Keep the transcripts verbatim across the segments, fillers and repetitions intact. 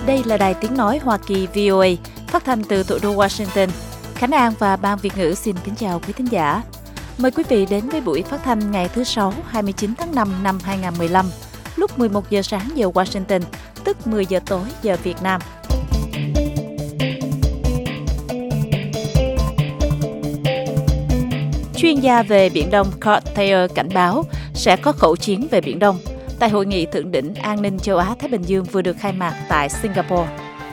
Đây là Đài Tiếng Nói Hoa Kỳ vê o a, phát thanh từ thủ đô Washington. Khánh An và Ban Việt ngữ xin kính chào quý thính giả. Mời quý vị đến với buổi phát thanh ngày thứ Sáu, hai mươi chín tháng năm năm hai nghìn không trăm mười lăm, lúc mười một giờ sáng giờ Washington, tức mười giờ tối giờ Việt Nam. Chuyên gia về Biển Đông Kurt Thayer cảnh báo sẽ có khẩu chiến về Biển Đông tại Hội nghị Thượng đỉnh An ninh châu Á-Thái Bình Dương vừa được khai mạc tại Singapore.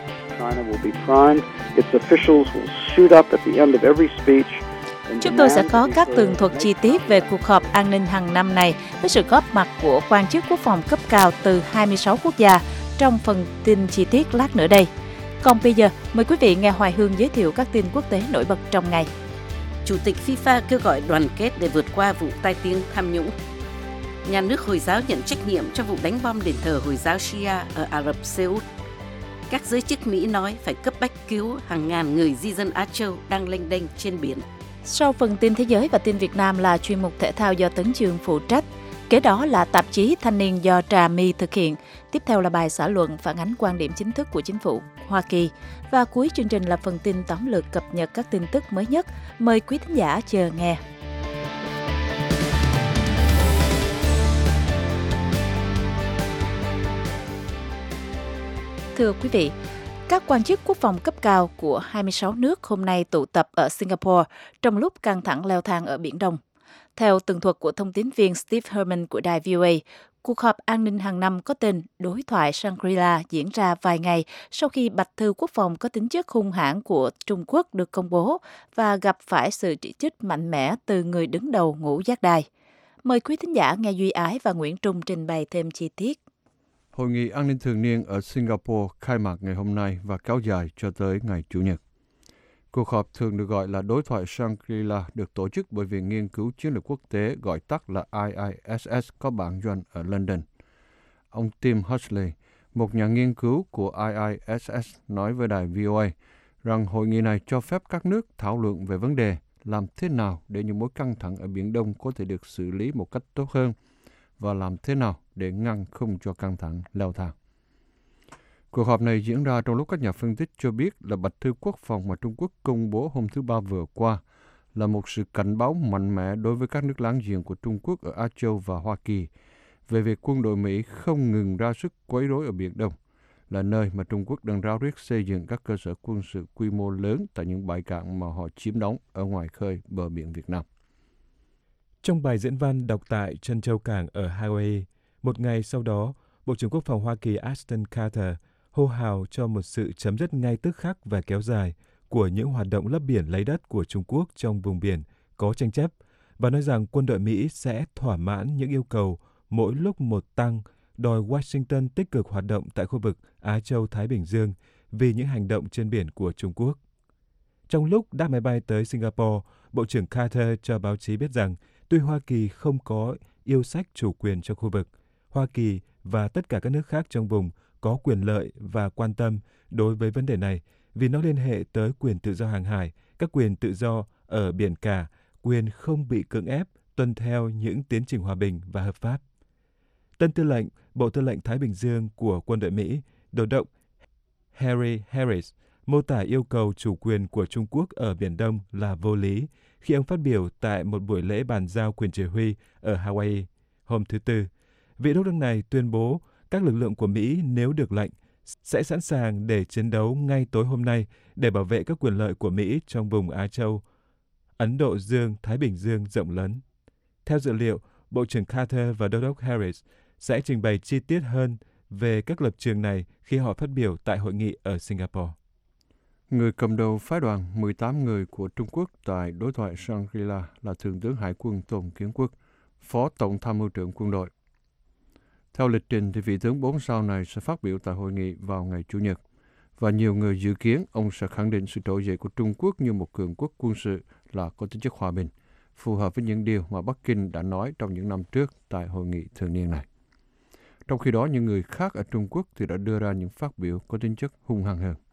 Chúng tôi sẽ có các tường thuật chi tiết về cuộc họp an ninh hàng năm này với sự góp mặt của quan chức quốc phòng cấp cao từ hai mươi sáu quốc gia trong phần tin chi tiết lát nữa đây. Còn bây giờ, mời quý vị nghe Hoài Hương giới thiệu các tin quốc tế nổi bật trong ngày. Chủ tịch FIFA kêu gọi đoàn kết để vượt qua vụ tai tiếng tham nhũng. Nhà nước Hồi giáo nhận trách nhiệm cho vụ đánh bom đền thờ Hồi giáo Shia ở Ả Rập Xê Út. Các giới chức Mỹ nói phải cấp bách cứu hàng ngàn người di dân Á Châu đang lênh đênh trên biển. Sau phần tin thế giới và tin Việt Nam là chuyên mục thể thao do Tấn Chương phụ trách. Kế đó là tạp chí Thanh niên do Trà My thực hiện. Tiếp theo là bài xã luận phản ánh quan điểm chính thức của chính phủ Hoa Kỳ. Và cuối chương trình là phần tin tóm lược cập nhật các tin tức mới nhất. Mời quý thính giả chờ nghe. Thưa quý vị, các quan chức quốc phòng cấp cao của hai mươi sáu nước hôm nay tụ tập ở Singapore trong lúc căng thẳng leo thang ở Biển Đông. Theo tường thuật của thông tín viên Steve Herman của đài vê o a, cuộc họp an ninh hàng năm có tên Đối thoại Shangri-La diễn ra vài ngày sau khi bạch thư quốc phòng có tính chất hung hãn của Trung Quốc được công bố và gặp phải sự chỉ trích mạnh mẽ từ người đứng đầu ngũ giác đài. Mời quý thính giả nghe Duy Ái và Nguyễn Trung trình bày thêm chi tiết. Hội nghị an ninh thường niên ở Singapore khai mạc ngày hôm nay và kéo dài cho tới ngày Chủ nhật. Cuộc họp thường được gọi là Đối thoại Shangri-La được tổ chức bởi Viện Nghiên cứu Chiến lược Quốc tế gọi tắt là I I S S có bản doanh ở London. Ông Tim Huxley, một nhà nghiên cứu của I I S S, nói với đài vê o a rằng hội nghị này cho phép các nước thảo luận về vấn đề làm thế nào để những mối căng thẳng ở Biển Đông có thể được xử lý một cách tốt hơn và làm thế nào để ngăn không cho căng thẳng leo thang. Cuộc họp này diễn ra trong lúc các nhà phân tích cho biết là bạch thư quốc phòng mà Trung Quốc công bố hôm thứ Ba vừa qua là một sự cảnh báo mạnh mẽ đối với các nước láng giềng của Trung Quốc ở Á Châu và Hoa Kỳ về việc quân đội Mỹ không ngừng ra sức quấy rối ở Biển Đông, là nơi mà Trung Quốc đang ráo riết xây dựng các cơ sở quân sự quy mô lớn tại những bãi cạn mà họ chiếm đóng ở ngoài khơi bờ biển Việt Nam. Trong bài diễn văn đọc tại Trân Châu Cảng ở Hawaii, một ngày sau đó, Bộ trưởng Quốc phòng Hoa Kỳ Ashton Carter hô hào cho một sự chấm dứt ngay tức khắc và kéo dài của những hoạt động lấp biển lấy đất của Trung Quốc trong vùng biển có tranh chấp và nói rằng quân đội Mỹ sẽ thỏa mãn những yêu cầu mỗi lúc một tăng, đòi Washington tích cực hoạt động tại khu vực Á Châu-Thái Bình Dương vì những hành động trên biển của Trung Quốc. Trong lúc đáp máy bay tới Singapore, Bộ trưởng Carter cho báo chí biết rằng tuy Hoa Kỳ không có yêu sách chủ quyền cho khu vực, Hoa Kỳ và tất cả các nước khác trong vùng có quyền lợi và quan tâm đối với vấn đề này vì nó liên hệ tới quyền tự do hàng hải, các quyền tự do ở biển cả, quyền không bị cưỡng ép, tuân theo những tiến trình hòa bình và hợp pháp. Tân tư lệnh Bộ Tư lệnh Thái Bình Dương của quân đội Mỹ, Đô đốc Harry Harris, mô tả yêu cầu chủ quyền của Trung Quốc ở Biển Đông là vô lý khi ông phát biểu tại một buổi lễ bàn giao quyền chỉ huy ở Hawaii hôm thứ Tư. Vị đốc đốc này tuyên bố các lực lượng của Mỹ nếu được lệnh sẽ sẵn sàng để chiến đấu ngay tối hôm nay để bảo vệ các quyền lợi của Mỹ trong vùng Á Châu, Ấn Độ Dương, Thái Bình Dương rộng lớn. Theo dự liệu, Bộ trưởng Carter và Đô đốc Harris sẽ trình bày chi tiết hơn về các lập trường này khi họ phát biểu tại hội nghị ở Singapore. Người cầm đầu phái đoàn mười tám người của Trung Quốc tại đối thoại Shangri-La là Thượng tướng Hải quân Tôn Kiến Quốc, Phó Tổng tham mưu trưởng quân đội. Theo lịch trình thì vị tướng bốn sao này sẽ phát biểu tại hội nghị vào ngày Chủ nhật và nhiều người dự kiến ông sẽ khẳng định sự trỗi dậy của Trung Quốc như một cường quốc quân sự là có tính chất hòa bình, phù hợp với những điều mà Bắc Kinh đã nói trong những năm trước tại hội nghị thường niên này. Trong khi đó, những người khác ở Trung Quốc thì đã đưa ra những phát biểu có tính chất hung hăng hơn.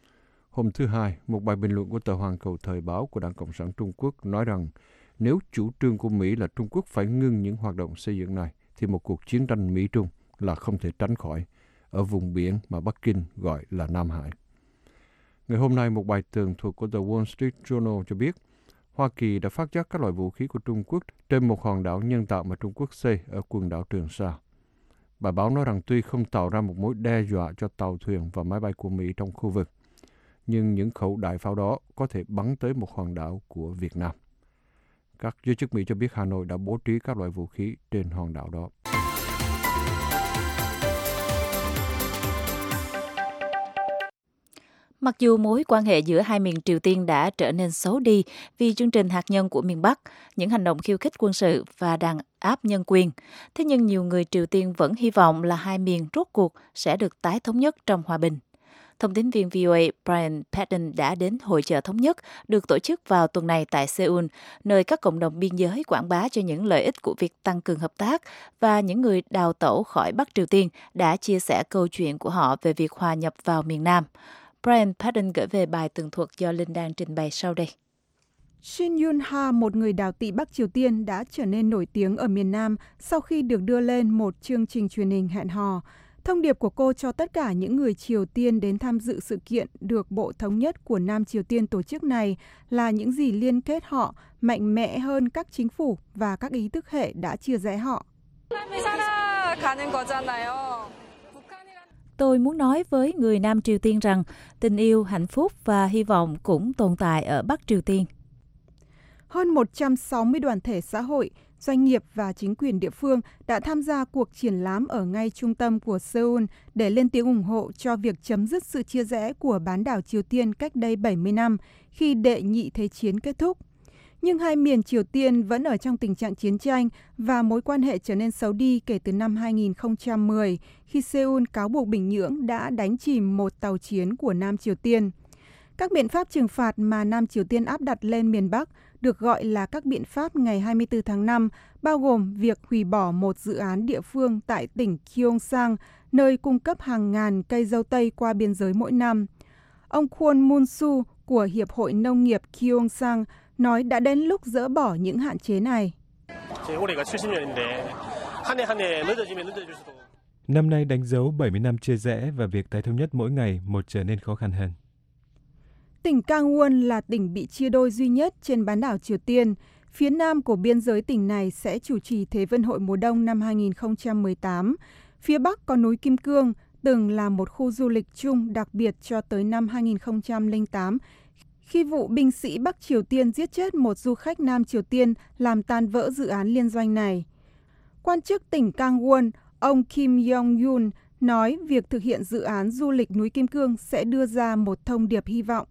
Hôm thứ Hai, một bài bình luận của tờ Hoàn Cầu Thời báo của Đảng Cộng sản Trung Quốc nói rằng nếu chủ trương của Mỹ là Trung Quốc phải ngưng những hoạt động xây dựng này, thì một cuộc chiến tranh Mỹ-Trung là không thể tránh khỏi, ở vùng biển mà Bắc Kinh gọi là Nam Hải. Ngày hôm nay, một bài tường thuật của The Wall Street Journal cho biết Hoa Kỳ đã phát giác các loại vũ khí của Trung Quốc trên một hòn đảo nhân tạo mà Trung Quốc xây ở quần đảo Trường Sa. Bài báo nói rằng tuy không tạo ra một mối đe dọa cho tàu thuyền và máy bay của Mỹ trong khu vực, nhưng những khẩu đại pháo đó có thể bắn tới một hòn đảo của Việt Nam. Các giới chức Mỹ cho biết Hà Nội đã bố trí các loại vũ khí trên hòn đảo đó. Mặc dù mối quan hệ giữa hai miền Triều Tiên đã trở nên xấu đi vì chương trình hạt nhân của miền Bắc, những hành động khiêu khích quân sự và đàn áp nhân quyền, thế nhưng nhiều người Triều Tiên vẫn hy vọng là hai miền rốt cuộc sẽ được tái thống nhất trong hòa bình. Thông tín viên vê o a Brian Patton đã đến Hội chợ Thống nhất được tổ chức vào tuần này tại Seoul, nơi các cộng đồng biên giới quảng bá cho những lợi ích của việc tăng cường hợp tác, và những người đào tẩu khỏi Bắc Triều Tiên đã chia sẻ câu chuyện của họ về việc hòa nhập vào miền Nam. Brian Patton gửi về bài tường thuật do Linh Đan trình bày sau đây. Shin Yun-ha, một người đào tị Bắc Triều Tiên, đã trở nên nổi tiếng ở miền Nam sau khi được đưa lên một chương trình truyền hình hẹn hò. Thông điệp của cô cho tất cả những người Triều Tiên đến tham dự sự kiện được Bộ Thống nhất của Nam Triều Tiên tổ chức này là những gì liên kết họ mạnh mẽ hơn các chính phủ và các ý thức hệ đã chia rẽ họ. Tôi muốn nói với người Nam Triều Tiên rằng tình yêu, hạnh phúc và hy vọng cũng tồn tại ở Bắc Triều Tiên. Hơn một trăm sáu mươi đoàn thể xã hội, doanh nghiệp và chính quyền địa phương đã tham gia cuộc triển lãm ở ngay trung tâm của Seoul để lên tiếng ủng hộ cho việc chấm dứt sự chia rẽ của bán đảo Triều Tiên cách đây bảy mươi năm khi Đệ Nhị Thế chiến kết thúc. Nhưng hai miền Triều Tiên vẫn ở trong tình trạng chiến tranh và mối quan hệ trở nên xấu đi kể từ năm hai nghìn không trăm mười khi Seoul cáo buộc Bình Nhưỡng đã đánh chìm một tàu chiến của Nam Triều Tiên. Các biện pháp trừng phạt mà Nam Triều Tiên áp đặt lên miền Bắc được gọi là các biện pháp ngày hai mươi tư tháng năm, bao gồm việc hủy bỏ một dự án địa phương tại tỉnh Gyeongsang, nơi cung cấp hàng ngàn cây dâu tây qua biên giới mỗi năm. Ông Kwon Moon-su của Hiệp hội Nông nghiệp Gyeongsang nói đã đến lúc dỡ bỏ những hạn chế này. Năm nay đánh dấu bảy mươi năm chia rẽ và việc tái thống nhất mỗi ngày một trở nên khó khăn hơn. Tỉnh Gangwon là tỉnh bị chia đôi duy nhất trên bán đảo Triều Tiên. Phía nam của biên giới tỉnh này sẽ chủ trì Thế vận hội mùa đông năm hai nghìn không trăm mười tám. Phía bắc có núi Kim Cương, từng là một khu du lịch chung đặc biệt cho tới năm hai nghìn không trăm lẻ tám, khi vụ binh sĩ Bắc Triều Tiên giết chết một du khách Nam Triều Tiên làm tan vỡ dự án liên doanh này. Quan chức tỉnh Gangwon, ông Kim Yong-yun, nói việc thực hiện dự án du lịch núi Kim Cương sẽ đưa ra một thông điệp hy vọng.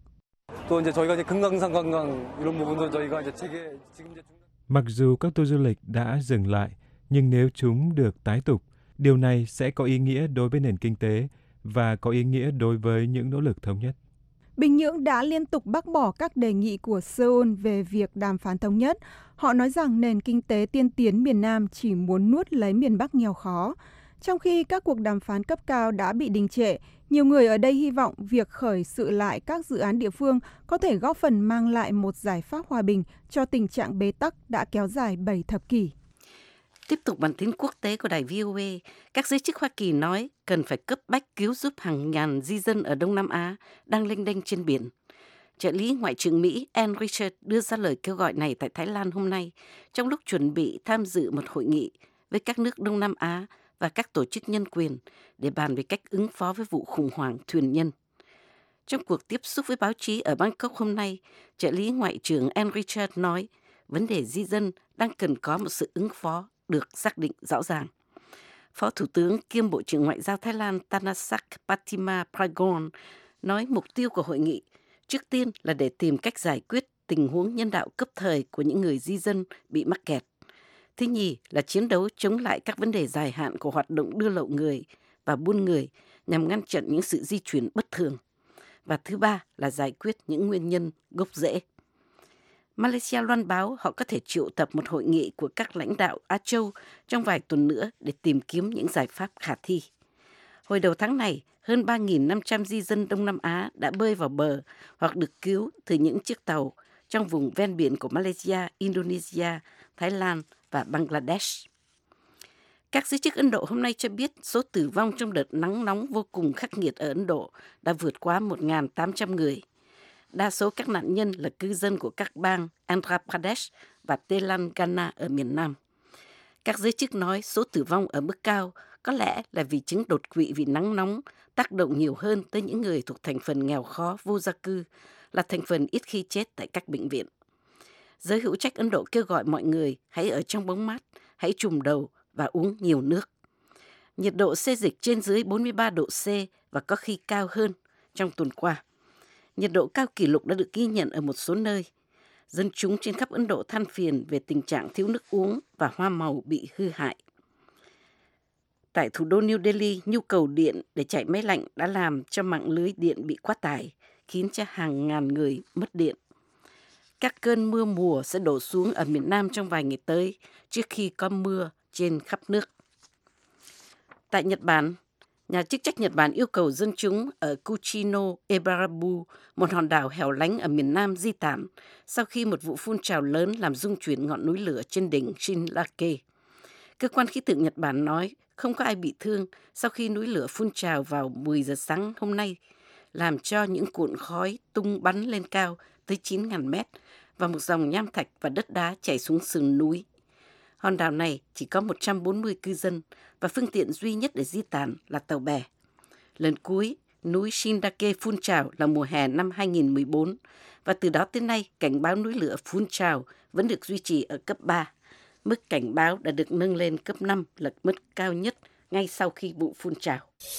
Mặc dù các tour du lịch đã dừng lại, nhưng nếu chúng được tái tục, điều này sẽ có ý nghĩa đối với nền kinh tế và có ý nghĩa đối với những nỗ lực thống nhất. Bình Nhưỡng đã liên tục bác bỏ các đề nghị của Seoul về việc đàm phán thống nhất. Họ nói rằng nền kinh tế tiên tiến miền Nam chỉ muốn nuốt lấy miền Bắc nghèo khó. Trong khi các cuộc đàm phán cấp cao đã bị đình trệ, nhiều người ở đây hy vọng việc khởi sự lại các dự án địa phương có thể góp phần mang lại một giải pháp hòa bình cho tình trạng bế tắc đã kéo dài bảy thập kỷ. Tiếp tục bản tin quốc tế của đài vê o a, các giới chức Hoa Kỳ nói cần phải cấp bách cứu giúp hàng ngàn di dân ở Đông Nam Á đang lênh đênh trên biển. Trợ lý Ngoại trưởng Mỹ Ann Richards đưa ra lời kêu gọi này tại Thái Lan hôm nay, trong lúc chuẩn bị tham dự một hội nghị với các nước Đông Nam Á và các tổ chức nhân quyền để bàn về cách ứng phó với vụ khủng hoảng thuyền nhân. Trong cuộc tiếp xúc với báo chí ở Bangkok hôm nay, trợ lý Ngoại trưởng Ann Richards nói vấn đề di dân đang cần có một sự ứng phó được xác định rõ ràng. Phó Thủ tướng kiêm Bộ trưởng Ngoại giao Thái Lan Thanasak Patima Pragon nói mục tiêu của hội nghị trước tiên là để tìm cách giải quyết tình huống nhân đạo cấp thời của những người di dân bị mắc kẹt. Thứ nhì là chiến đấu chống lại các vấn đề dài hạn của hoạt động đưa lậu người và buôn người nhằm ngăn chặn những sự di chuyển bất thường. Và thứ ba là giải quyết những nguyên nhân gốc rễ. Malaysia loan báo họ có thể triệu tập một hội nghị của các lãnh đạo Á Châu trong vài tuần nữa để tìm kiếm những giải pháp khả thi. Hồi đầu tháng này, hơn ba nghìn năm trăm di dân Đông Nam Á đã bơi vào bờ hoặc được cứu từ những chiếc tàu trong vùng ven biển của Malaysia, Indonesia, Thái Lan và Bangladesh. Các giới chức Ấn Độ hôm nay cho biết số tử vong trong đợt nắng nóng vô cùng khắc nghiệt ở Ấn Độ đã vượt quá một nghìn tám trăm người. Đa số các nạn nhân là cư dân của các bang Andhra Pradesh và Telangana ở miền Nam. Các giới chức nói số tử vong ở mức cao có lẽ là vì chứng đột quỵ vì nắng nóng tác động nhiều hơn tới những người thuộc thành phần nghèo khó vô gia cư, là thành phần ít khi chết tại các bệnh viện. Giới hữu trách Ấn Độ kêu gọi mọi người hãy ở trong bóng mát, hãy trùm đầu và uống nhiều nước. Nhiệt độ xê dịch trên dưới bốn mươi ba độ C và có khi cao hơn trong tuần qua. Nhiệt độ cao kỷ lục đã được ghi nhận ở một số nơi. Dân chúng trên khắp Ấn Độ than phiền về tình trạng thiếu nước uống và hoa màu bị hư hại. Tại thủ đô New Delhi, nhu cầu điện để chạy máy lạnh đã làm cho mạng lưới điện bị quá tải, khiến cho hàng ngàn người mất điện. Các cơn mưa mùa sẽ đổ xuống ở miền Nam trong vài ngày tới, trước khi có mưa trên khắp nước. Tại Nhật Bản, nhà chức trách Nhật Bản yêu cầu dân chúng ở Kuchino Ebarabu, một hòn đảo hẻo lánh ở miền Nam di tản, sau khi một vụ phun trào lớn làm rung chuyển ngọn núi lửa trên đỉnh Shinrake. Cơ quan khí tượng Nhật Bản nói không có ai bị thương sau khi núi lửa phun trào vào mười giờ sáng hôm nay, làm cho những cuộn khói tung bắn lên cao tới chín nghìn mét và một dòng nham thạch và đất đá chảy xuống sườn núi. Hòn đảo này chỉ có một trăm bốn mươi cư dân và phương tiện duy nhất để di tản là tàu bè. Lần cuối, núi Shinrake phun trào là mùa hè năm hai nghìn không trăm mười bốn và từ đó tới nay cảnh báo núi lửa phun trào vẫn được duy trì ở cấp ba. Mức cảnh báo đã được nâng lên cấp năm là mức cao nhất ngay sau khi vụ phun trào.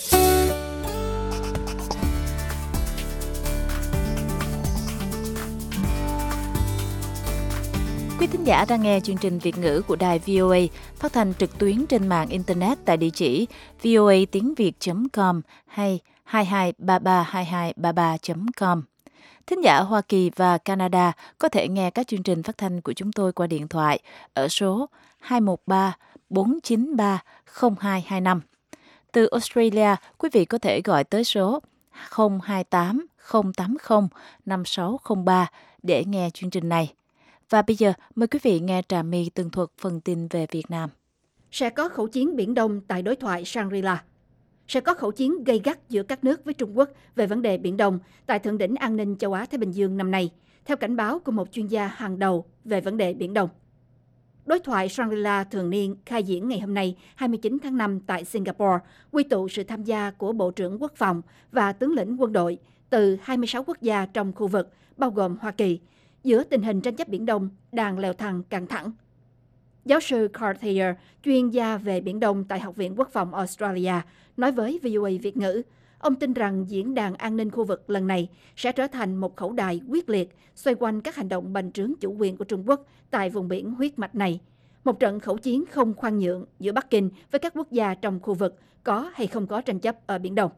Quý thính giả đang nghe chương trình Việt ngữ của đài vê o a phát thanh trực tuyến trên mạng Internet tại địa chỉ voa tiếng việt chấm com hay hai hai ba ba hai hai ba ba chấm com. Thính giả ở Hoa Kỳ và Canada có thể nghe các chương trình phát thanh của chúng tôi qua điện thoại ở số hai một ba bốn chín ba không hai hai năm. Từ Australia, quý vị có thể gọi tới số không hai tám không tám không năm sáu không ba để nghe chương trình này. Và bây giờ, mời quý vị nghe Trà My tường thuật phần tin về Việt Nam. Sẽ có khẩu chiến Biển Đông tại đối thoại Shangri-La. Sẽ có khẩu chiến gay gắt giữa các nước với Trung Quốc về vấn đề Biển Đông tại Thượng đỉnh An ninh châu Á-Thái Bình Dương năm nay, theo cảnh báo của một chuyên gia hàng đầu về vấn đề Biển Đông. Đối thoại Shangri-La thường niên khai diễn ngày hôm nay, hai mươi chín tháng năm tại Singapore, quy tụ sự tham gia của Bộ trưởng Quốc phòng và tướng lĩnh quân đội từ hai mươi sáu quốc gia trong khu vực, bao gồm Hoa Kỳ, giữa tình hình tranh chấp Biển Đông đang leo thang căng thẳng. Giáo sư Carl Thayer, chuyên gia về Biển Đông tại Học viện Quốc phòng Australia, nói với vê o a Việt ngữ, ông tin rằng diễn đàn an ninh khu vực lần này sẽ trở thành một khẩu đài quyết liệt xoay quanh các hành động bành trướng chủ quyền của Trung Quốc tại vùng biển huyết mạch này. Một trận khẩu chiến không khoan nhượng giữa Bắc Kinh với các quốc gia trong khu vực có hay không có tranh chấp ở Biển Đông.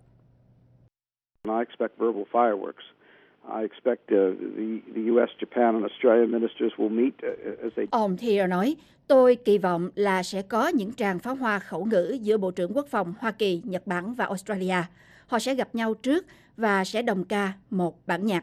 I expect verbal fireworks. I expect uh, the, the u ét, Japan and Australia ministers will meet uh, as they... Ông Thayer nói, tôi kỳ vọng là sẽ có những tràng pháo hoa khẩu ngữ giữa Bộ trưởng Quốc phòng Hoa Kỳ, Nhật Bản và Australia. Họ sẽ gặp nhau trước và sẽ đồng ca một bản nhạc.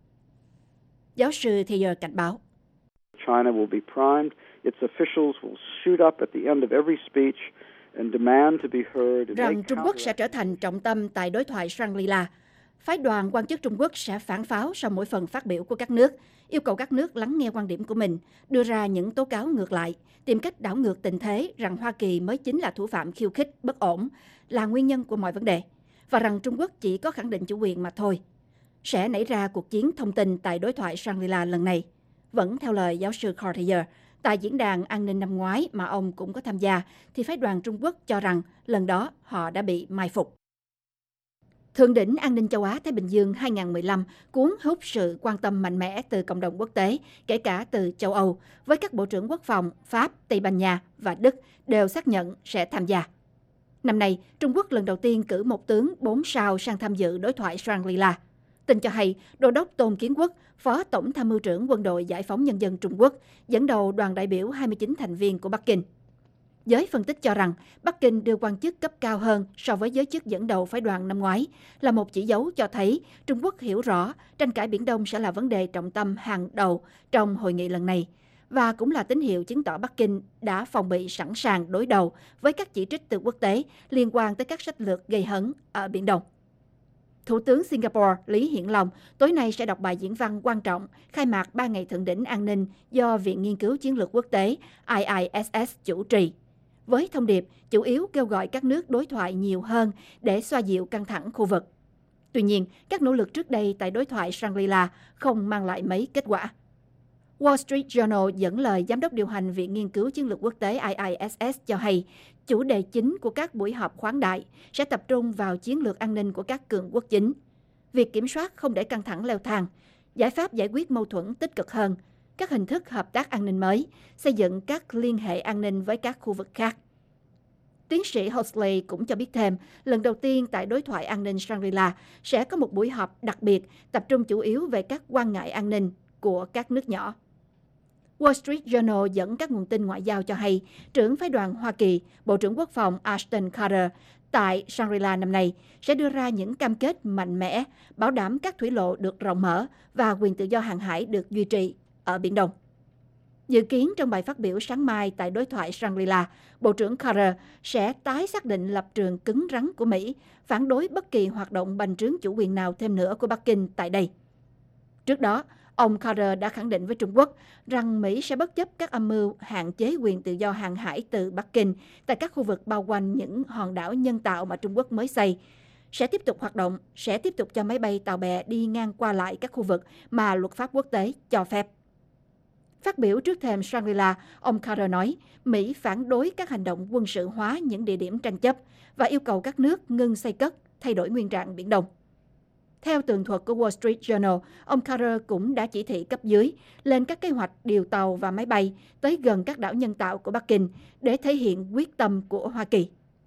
Giáo sư Thayer cảnh báo. China will be primed. Its officials will shoot up at the end of every speech and demand to be heard. Rằng Trung Quốc sẽ trở thành trọng tâm tại đối thoại Shangri-La. Phái đoàn quan chức Trung Quốc sẽ phản pháo sau mỗi phần phát biểu của các nước, yêu cầu các nước lắng nghe quan điểm của mình, đưa ra những tố cáo ngược lại, tìm cách đảo ngược tình thế rằng Hoa Kỳ mới chính là thủ phạm khiêu khích, bất ổn, là nguyên nhân của mọi vấn đề, và rằng Trung Quốc chỉ có khẳng định chủ quyền mà thôi. Sẽ nảy ra cuộc chiến thông tin tại đối thoại Shangri-La lần này. Vẫn theo lời giáo sư Carl Thayer, tại diễn đàn an ninh năm ngoái mà ông cũng có tham gia, thì phái đoàn Trung Quốc cho rằng lần đó họ đã bị mai phục. Thượng đỉnh An ninh châu Á-Thái Bình Dương hai không một lăm cuốn hút sự quan tâm mạnh mẽ từ cộng đồng quốc tế, kể cả từ châu Âu, với các bộ trưởng quốc phòng Pháp, Tây Ban Nha và Đức đều xác nhận sẽ tham gia. Năm nay, Trung Quốc lần đầu tiên cử một tướng bốn sao sang tham dự đối thoại Shangri-La. Tin cho hay, Đô đốc Tôn Kiến Quốc, Phó Tổng tham mưu trưởng Quân đội Giải phóng Nhân dân Trung Quốc, dẫn đầu đoàn đại biểu hai mươi chín thành viên của Bắc Kinh. Giới phân tích cho rằng Bắc Kinh đưa quan chức cấp cao hơn so với giới chức dẫn đầu phái đoàn năm ngoái là một chỉ dấu cho thấy Trung Quốc hiểu rõ tranh cãi Biển Đông sẽ là vấn đề trọng tâm hàng đầu trong hội nghị lần này và cũng là tín hiệu chứng tỏ Bắc Kinh đã phòng bị sẵn sàng đối đầu với các chỉ trích từ quốc tế liên quan tới các sách lược gây hấn ở Biển Đông. Thủ tướng Singapore Lý Hiển Long tối nay sẽ đọc bài diễn văn quan trọng khai mạc ba ngày thượng đỉnh an ninh do Viện Nghiên cứu Chiến lược Quốc tế I I S S chủ trì, với thông điệp chủ yếu kêu gọi các nước đối thoại nhiều hơn để xoa dịu căng thẳng khu vực. Tuy nhiên, các nỗ lực trước đây tại đối thoại Shangri-La không mang lại mấy kết quả. Wall Street Journal dẫn lời Giám đốc điều hành Viện Nghiên cứu Chiến lược Quốc tế I I S S cho hay, chủ đề chính của các buổi họp khoáng đại sẽ tập trung vào chiến lược an ninh của các cường quốc chính, việc kiểm soát không để căng thẳng leo thang, giải pháp giải quyết mâu thuẫn tích cực hơn, các hình thức hợp tác an ninh mới, xây dựng các liên hệ an ninh với các khu vực khác. Tiến sĩ Hosley cũng cho biết thêm, lần đầu tiên tại đối thoại an ninh Shangri-La sẽ có một buổi họp đặc biệt tập trung chủ yếu về các quan ngại an ninh của các nước nhỏ. Wall Street Journal dẫn các nguồn tin ngoại giao cho hay, trưởng phái đoàn Hoa Kỳ, Bộ trưởng Quốc phòng Ashton Carter tại Shangri-La năm nay sẽ đưa ra những cam kết mạnh mẽ, bảo đảm các thủy lộ được rộng mở và quyền tự do hàng hải được duy trì ở Biển Đông. Dự kiến trong bài phát biểu sáng mai tại đối thoại Shangri-La, Bộ trưởng Carter sẽ tái xác định lập trường cứng rắn của Mỹ, phản đối bất kỳ hoạt động bành trướng chủ quyền nào thêm nữa của Bắc Kinh tại đây. Trước đó, ông Carter đã khẳng định với Trung Quốc rằng Mỹ sẽ bất chấp các âm mưu hạn chế quyền tự do hàng hải từ Bắc Kinh tại các khu vực bao quanh những hòn đảo nhân tạo mà Trung Quốc mới xây, sẽ tiếp tục hoạt động, sẽ tiếp tục cho máy bay tàu bè đi ngang qua lại các khu vực mà luật pháp quốc tế cho phép. Phát biểu trước thềm Shangri-La, ông Carter nói Mỹ phản đối các hành động quân sự hóa những địa điểm tranh chấp và yêu cầu các nước ngưng xây cất, thay đổi nguyên trạng Biển Đông. Theo tường thuật của Wall Street Journal, ông Carter cũng đã chỉ thị cấp dưới lên các kế hoạch điều tàu và máy bay tới gần các đảo nhân tạo của Bắc Kinh để thể hiện quyết tâm của Hoa Kỳ.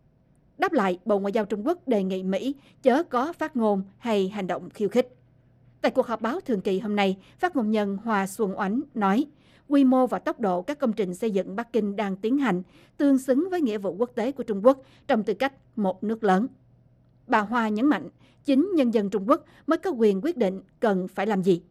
Đáp lại, Bộ Ngoại giao Trung Quốc đề nghị Mỹ chớ có phát ngôn hay hành động khiêu khích. Tại cuộc họp báo thường kỳ hôm nay, phát ngôn nhân Hoa Xuân Oánh nói, quy mô và tốc độ các công trình xây dựng Bắc Kinh đang tiến hành tương xứng với nghĩa vụ quốc tế của Trung Quốc trong tư cách một nước lớn. Bà Hoa nhấn mạnh, chính nhân dân Trung Quốc mới có quyền quyết định cần phải làm gì.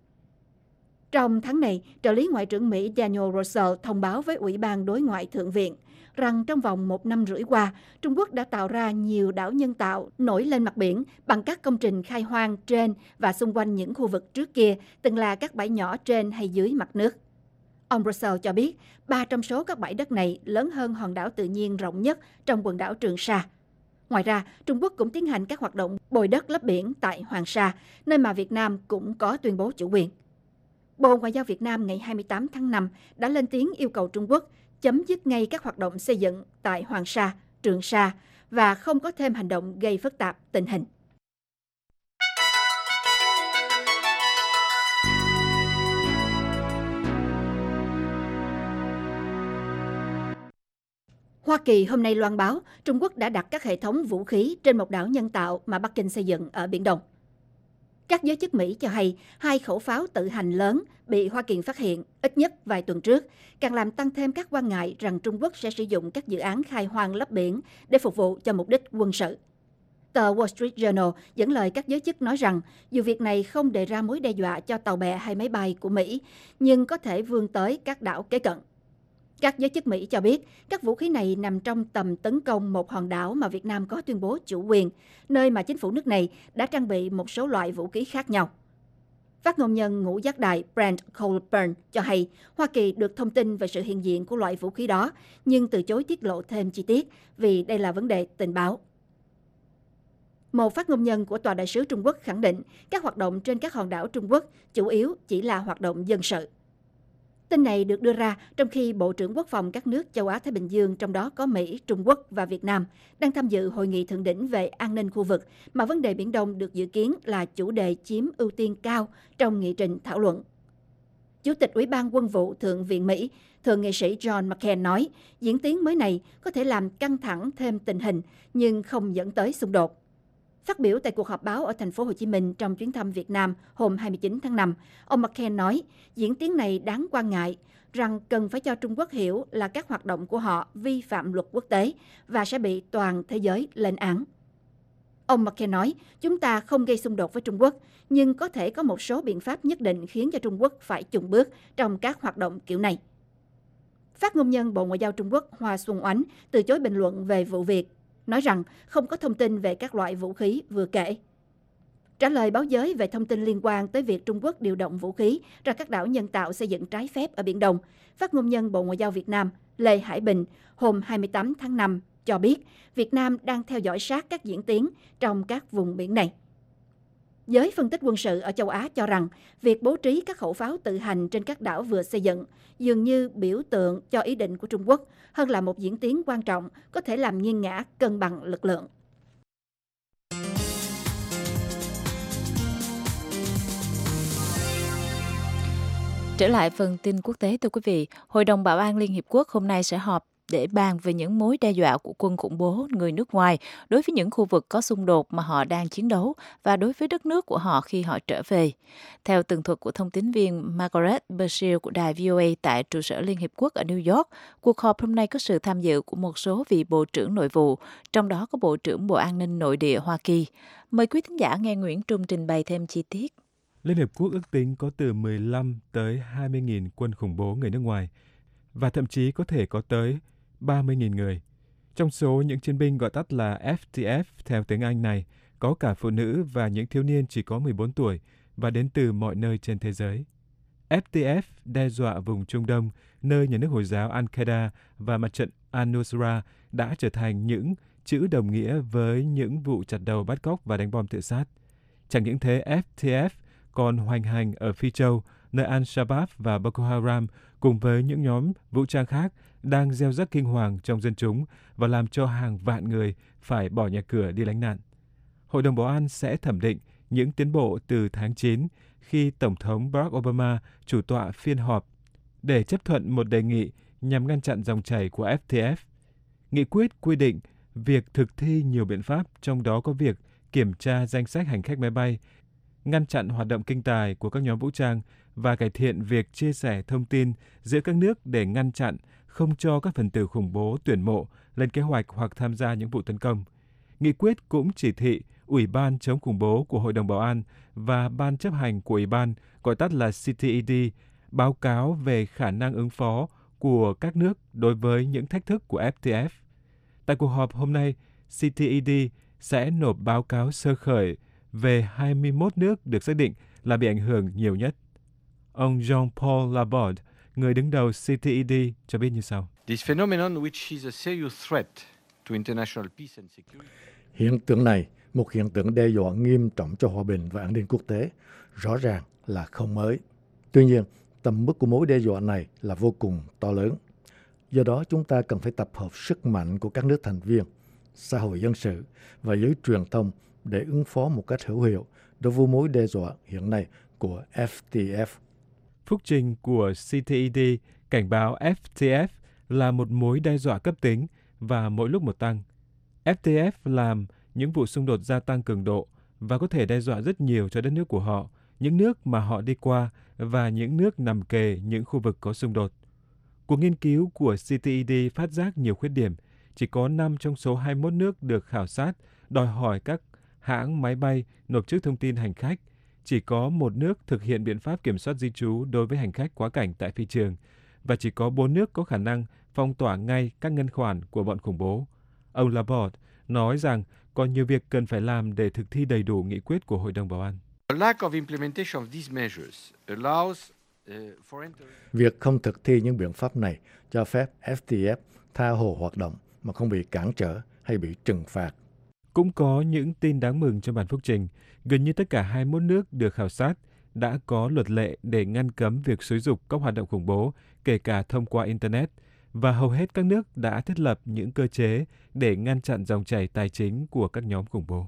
Trong tháng này, trợ lý Ngoại trưởng Mỹ Daniel Russell thông báo với Ủy ban Đối ngoại Thượng viện rằng trong vòng một năm rưỡi qua, Trung Quốc đã tạo ra nhiều đảo nhân tạo nổi lên mặt biển bằng các công trình khai hoang trên và xung quanh những khu vực trước kia từng là các bãi nhỏ trên hay dưới mặt nước. Ông Russell cho biết, ba trong số các bãi đất này lớn hơn hòn đảo tự nhiên rộng nhất trong quần đảo Trường Sa. Ngoài ra, Trung Quốc cũng tiến hành các hoạt động bồi đất lấp biển tại Hoàng Sa, nơi mà Việt Nam cũng có tuyên bố chủ quyền. Bộ Ngoại giao Việt Nam ngày hai mươi tám tháng năm đã lên tiếng yêu cầu Trung Quốc chấm dứt ngay các hoạt động xây dựng tại Hoàng Sa, Trường Sa và không có thêm hành động gây phức tạp tình hình. Hoa Kỳ hôm nay loan báo Trung Quốc đã đặt các hệ thống vũ khí trên một đảo nhân tạo mà Bắc Kinh xây dựng ở Biển Đông. Các giới chức Mỹ cho hay hai khẩu pháo tự hành lớn bị Hoa Kỳ phát hiện ít nhất vài tuần trước, càng làm tăng thêm các quan ngại rằng Trung Quốc sẽ sử dụng các dự án khai hoang lấp biển để phục vụ cho mục đích quân sự. Tờ Wall Street Journal dẫn lời các giới chức nói rằng dù việc này không đề ra mối đe dọa cho tàu bè hay máy bay của Mỹ, nhưng có thể vươn tới các đảo kế cận. Các giới chức Mỹ cho biết các vũ khí này nằm trong tầm tấn công một hòn đảo mà Việt Nam có tuyên bố chủ quyền, nơi mà chính phủ nước này đã trang bị một số loại vũ khí khác nhau. Phát ngôn nhân ngũ giác đài Brent Colburn cho hay Hoa Kỳ được thông tin về sự hiện diện của loại vũ khí đó, nhưng từ chối tiết lộ thêm chi tiết vì đây là vấn đề tình báo. Một phát ngôn nhân của Tòa đại sứ Trung Quốc khẳng định các hoạt động trên các hòn đảo Trung Quốc chủ yếu chỉ là hoạt động dân sự. Tin này được đưa ra trong khi Bộ trưởng Quốc phòng các nước châu Á-Thái Bình Dương, trong đó có Mỹ, Trung Quốc và Việt Nam, đang tham dự hội nghị thượng đỉnh về an ninh khu vực mà vấn đề Biển Đông được dự kiến là chủ đề chiếm ưu tiên cao trong nghị trình thảo luận. Chủ tịch Ủy ban Quân vụ Thượng viện Mỹ, Thượng nghị sĩ John McCain nói, diễn tiến mới này có thể làm căng thẳng thêm tình hình nhưng không dẫn tới xung đột. Phát biểu tại cuộc họp báo ở thành phố Hồ Chí Minh trong chuyến thăm Việt Nam hôm hai mươi chín tháng năm, ông McCain nói diễn tiến này đáng quan ngại, rằng cần phải cho Trung Quốc hiểu là các hoạt động của họ vi phạm luật quốc tế và sẽ bị toàn thế giới lên án. Ông McCain nói, chúng ta không gây xung đột với Trung Quốc, nhưng có thể có một số biện pháp nhất định khiến cho Trung Quốc phải chùn bước trong các hoạt động kiểu này. Phát ngôn nhân Bộ Ngoại giao Trung Quốc Hoa Xuân Oánh từ chối bình luận về vụ việc, nói rằng không có thông tin về các loại vũ khí vừa kể. Trả lời báo giới về thông tin liên quan tới việc Trung Quốc điều động vũ khí ra các đảo nhân tạo xây dựng trái phép ở Biển Đông, phát ngôn nhân Bộ Ngoại giao Việt Nam Lê Hải Bình hôm hai mươi tám tháng năm cho biết Việt Nam đang theo dõi sát các diễn tiến trong các vùng biển này. Giới phân tích quân sự ở châu Á cho rằng việc bố trí các khẩu pháo tự hành trên các đảo vừa xây dựng dường như biểu tượng cho ý định của Trung Quốc hơn là một diễn tiến quan trọng có thể làm nghiêng ngã cân bằng lực lượng. Trở lại phần tin quốc tế, thưa quý vị, Hội đồng Bảo an Liên Hiệp Quốc hôm nay sẽ họp để bàn về những mối đe dọa của quân khủng bố người nước ngoài đối với những khu vực có xung đột mà họ đang chiến đấu và đối với đất nước của họ khi họ trở về. Theo tường thuật của thông tín viên Margaret Bashir của đài vê o a tại trụ sở Liên Hiệp Quốc ở New York, cuộc họp hôm nay có sự tham dự của một số vị bộ trưởng nội vụ, trong đó có Bộ trưởng Bộ An ninh Nội địa Hoa Kỳ. Mời quý thính giả nghe Nguyễn Trung trình bày thêm chi tiết. Liên Hiệp Quốc ước tính có từ mười lăm tới hai mươi nghìn quân khủng bố người nước ngoài và thậm chí có thể có tới ba mươi nghìn người. Trong số những chiến binh gọi tắt là F T F theo tiếng Anh này, có cả phụ nữ và những thiếu niên chỉ có mười bốn tuổi và đến từ mọi nơi trên thế giới. F T F đe dọa vùng Trung Đông, nơi nhà nước Hồi giáo Al-Qaeda và mặt trận Al-Nusra đã trở thành những chữ đồng nghĩa với những vụ chặt đầu bắt cóc và đánh bom tự sát. Chẳng những thế, F T F còn hoành hành ở Phi Châu, nơi Al-Shabaab và Boko Haram cùng với những nhóm vũ trang khác đang gieo rắc kinh hoàng trong dân chúng và làm cho hàng vạn người phải bỏ nhà cửa đi lánh nạn. Hội đồng Bảo an sẽ thẩm định những tiến bộ từ tháng chín khi Tổng thống Barack Obama chủ tọa phiên họp để chấp thuận một đề nghị nhằm ngăn chặn dòng chảy của F T F. Nghị quyết quy định việc thực thi nhiều biện pháp, trong đó có việc kiểm tra danh sách hành khách máy bay, ngăn chặn hoạt động kinh tài của các nhóm vũ trang và cải thiện việc chia sẻ thông tin giữa các nước để ngăn chặn không cho các phần tử khủng bố tuyển mộ lên kế hoạch hoặc tham gia những vụ tấn công. Nghị quyết cũng chỉ thị Ủy ban chống khủng bố của Hội đồng Bảo an và Ban chấp hành của Ủy ban, gọi tắt là C T E D, báo cáo về khả năng ứng phó của các nước đối với những thách thức của F T F. Tại cuộc họp hôm nay, C T E D sẽ nộp báo cáo sơ khởi về hai mươi mốt nước được xác định là bị ảnh hưởng nhiều nhất. Ông Jean-Paul Laborde, người đứng đầu C T E D, cho biết như sau. Hiện tượng này, một hiện tượng đe dọa nghiêm trọng cho hòa bình và an ninh quốc tế, rõ ràng là không mới. Tuy nhiên, tầm mức của mối đe dọa này là vô cùng to lớn. Do đó, chúng ta cần phải tập hợp sức mạnh của các nước thành viên, xã hội dân sự và giới truyền thông để ứng phó một cách hữu hiệu đối với mối đe dọa hiện nay của F T F. Phúc trình của C T E D cảnh báo F T F là một mối đe dọa cấp tính và mỗi lúc một tăng. F T F làm những vụ xung đột gia tăng cường độ và có thể đe dọa rất nhiều cho đất nước của họ, những nước mà họ đi qua và những nước nằm kề những khu vực có xung đột. Cuộc nghiên cứu của C T E D phát giác nhiều khuyết điểm. Chỉ có năm trong số hai mươi mốt nước được khảo sát đòi hỏi các hãng máy bay nộp trước thông tin hành khách. Chỉ có một nước thực hiện biện pháp kiểm soát di trú đối với hành khách quá cảnh tại phi trường, và chỉ có bốn nước có khả năng phong tỏa ngay các ngân khoản của bọn khủng bố. Ông Laborde nói rằng còn nhiều việc cần phải làm để thực thi đầy đủ nghị quyết của Hội đồng Bảo an. Việc không thực thi những biện pháp này cho phép F T F tha hồ hoạt động mà không bị cản trở hay bị trừng phạt. Cũng có những tin đáng mừng trong bản phúc trình. Gần như tất cả hai mươi mốt nước được khảo sát đã có luật lệ để ngăn cấm việc xúi giục các hoạt động khủng bố, kể cả thông qua Internet, và hầu hết các nước đã thiết lập những cơ chế để ngăn chặn dòng chảy tài chính của các nhóm khủng bố.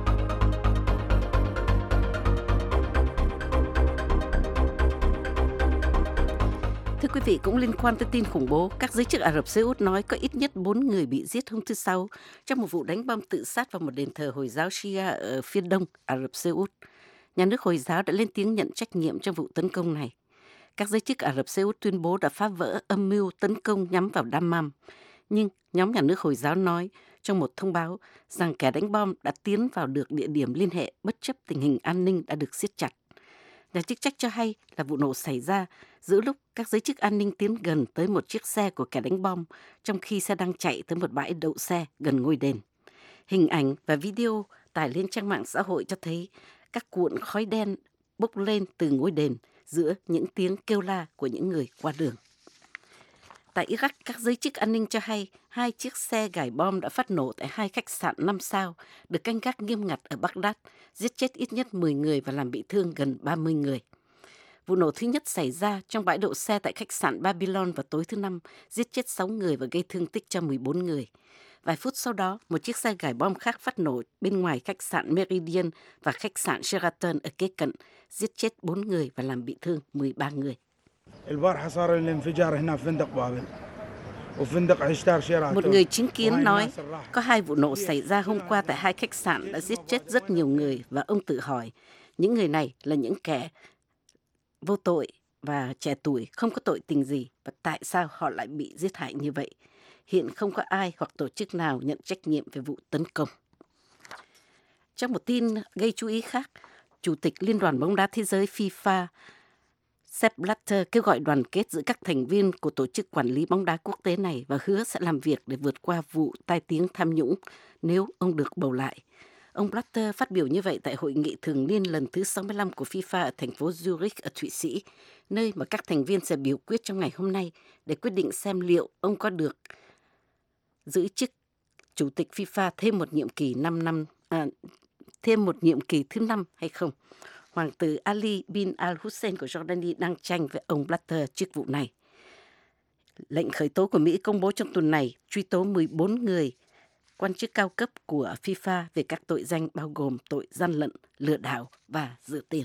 Thưa quý vị, cũng liên quan tới tin khủng bố, các giới chức Ả Rập Xê Út nói có ít nhất bốn người bị giết hôm thứ Sáu trong một vụ đánh bom tự sát vào một đền thờ Hồi giáo Shia ở phía đông Ả Rập Xê Út. Nhà nước Hồi giáo đã lên tiếng nhận trách nhiệm trong vụ tấn công này. Các giới chức Ả Rập Xê Út tuyên bố đã phá vỡ âm mưu tấn công nhắm vào Dammam. Nhưng nhóm nhà nước Hồi giáo nói trong một thông báo rằng kẻ đánh bom đã tiến vào được địa điểm liên hệ bất chấp tình hình an ninh đã được siết chặt. Nhà chức trách cho hay là vụ nổ xảy ra giữa lúc các giới chức an ninh tiến gần tới một chiếc xe của kẻ đánh bom, trong khi xe đang chạy tới một bãi đậu xe gần ngôi đền. Hình ảnh và video tải lên trang mạng xã hội cho thấy các cuộn khói đen bốc lên từ ngôi đền giữa những tiếng kêu la của những người qua đường. Tại Iraq, các giới chức an ninh cho hay hai chiếc xe gài bom đã phát nổ tại hai khách sạn năm sao được canh gác nghiêm ngặt ở Baghdad, giết chết ít nhất mười người và làm bị thương gần ba mươi người. Vụ nổ thứ nhất xảy ra trong bãi đậu xe tại khách sạn Babylon vào tối thứ Năm, giết chết sáu người và gây thương tích cho mười bốn người. Vài phút sau đó, một chiếc xe gài bom khác phát nổ bên ngoài khách sạn Meridian và khách sạn Sheraton ở kế cận, giết chết bốn người và làm bị thương mười ba người. Một người chứng kiến nói, có hai vụ nổ xảy ra hôm qua tại hai khách sạn đã giết chết rất nhiều người và ông tự hỏi, những người này là những kẻ vô tội và trẻ tuổi, không có tội tình gì và tại sao họ lại bị giết hại như vậy? Hiện không có ai hoặc tổ chức nào nhận trách nhiệm về vụ tấn công. Trong một tin gây chú ý khác, Chủ tịch Liên đoàn bóng đá thế giới FIFA Sepp Blatter kêu gọi đoàn kết giữa các thành viên của tổ chức quản lý bóng đá quốc tế này và hứa sẽ làm việc để vượt qua vụ tai tiếng tham nhũng nếu ông được bầu lại. Ông Blatter phát biểu như vậy tại hội nghị thường niên lần thứ sáu mươi lăm của FIFA ở thành phố Zurich ở Thụy Sĩ, nơi mà các thành viên sẽ biểu quyết trong ngày hôm nay để quyết định xem liệu ông có được giữ chức Chủ tịch FIFA thêm một nhiệm kỳ năm năm, à, thêm một nhiệm kỳ thứ năm hay không. Hoàng tử Ali bin al-Hussein của Jordani đang tranh với ông Blatter chức vụ này. Lệnh khởi tố của Mỹ công bố trong tuần này truy tố mười bốn người quan chức cao cấp của FIFA về các tội danh bao gồm tội gian lận, lừa đảo và rửa tiền.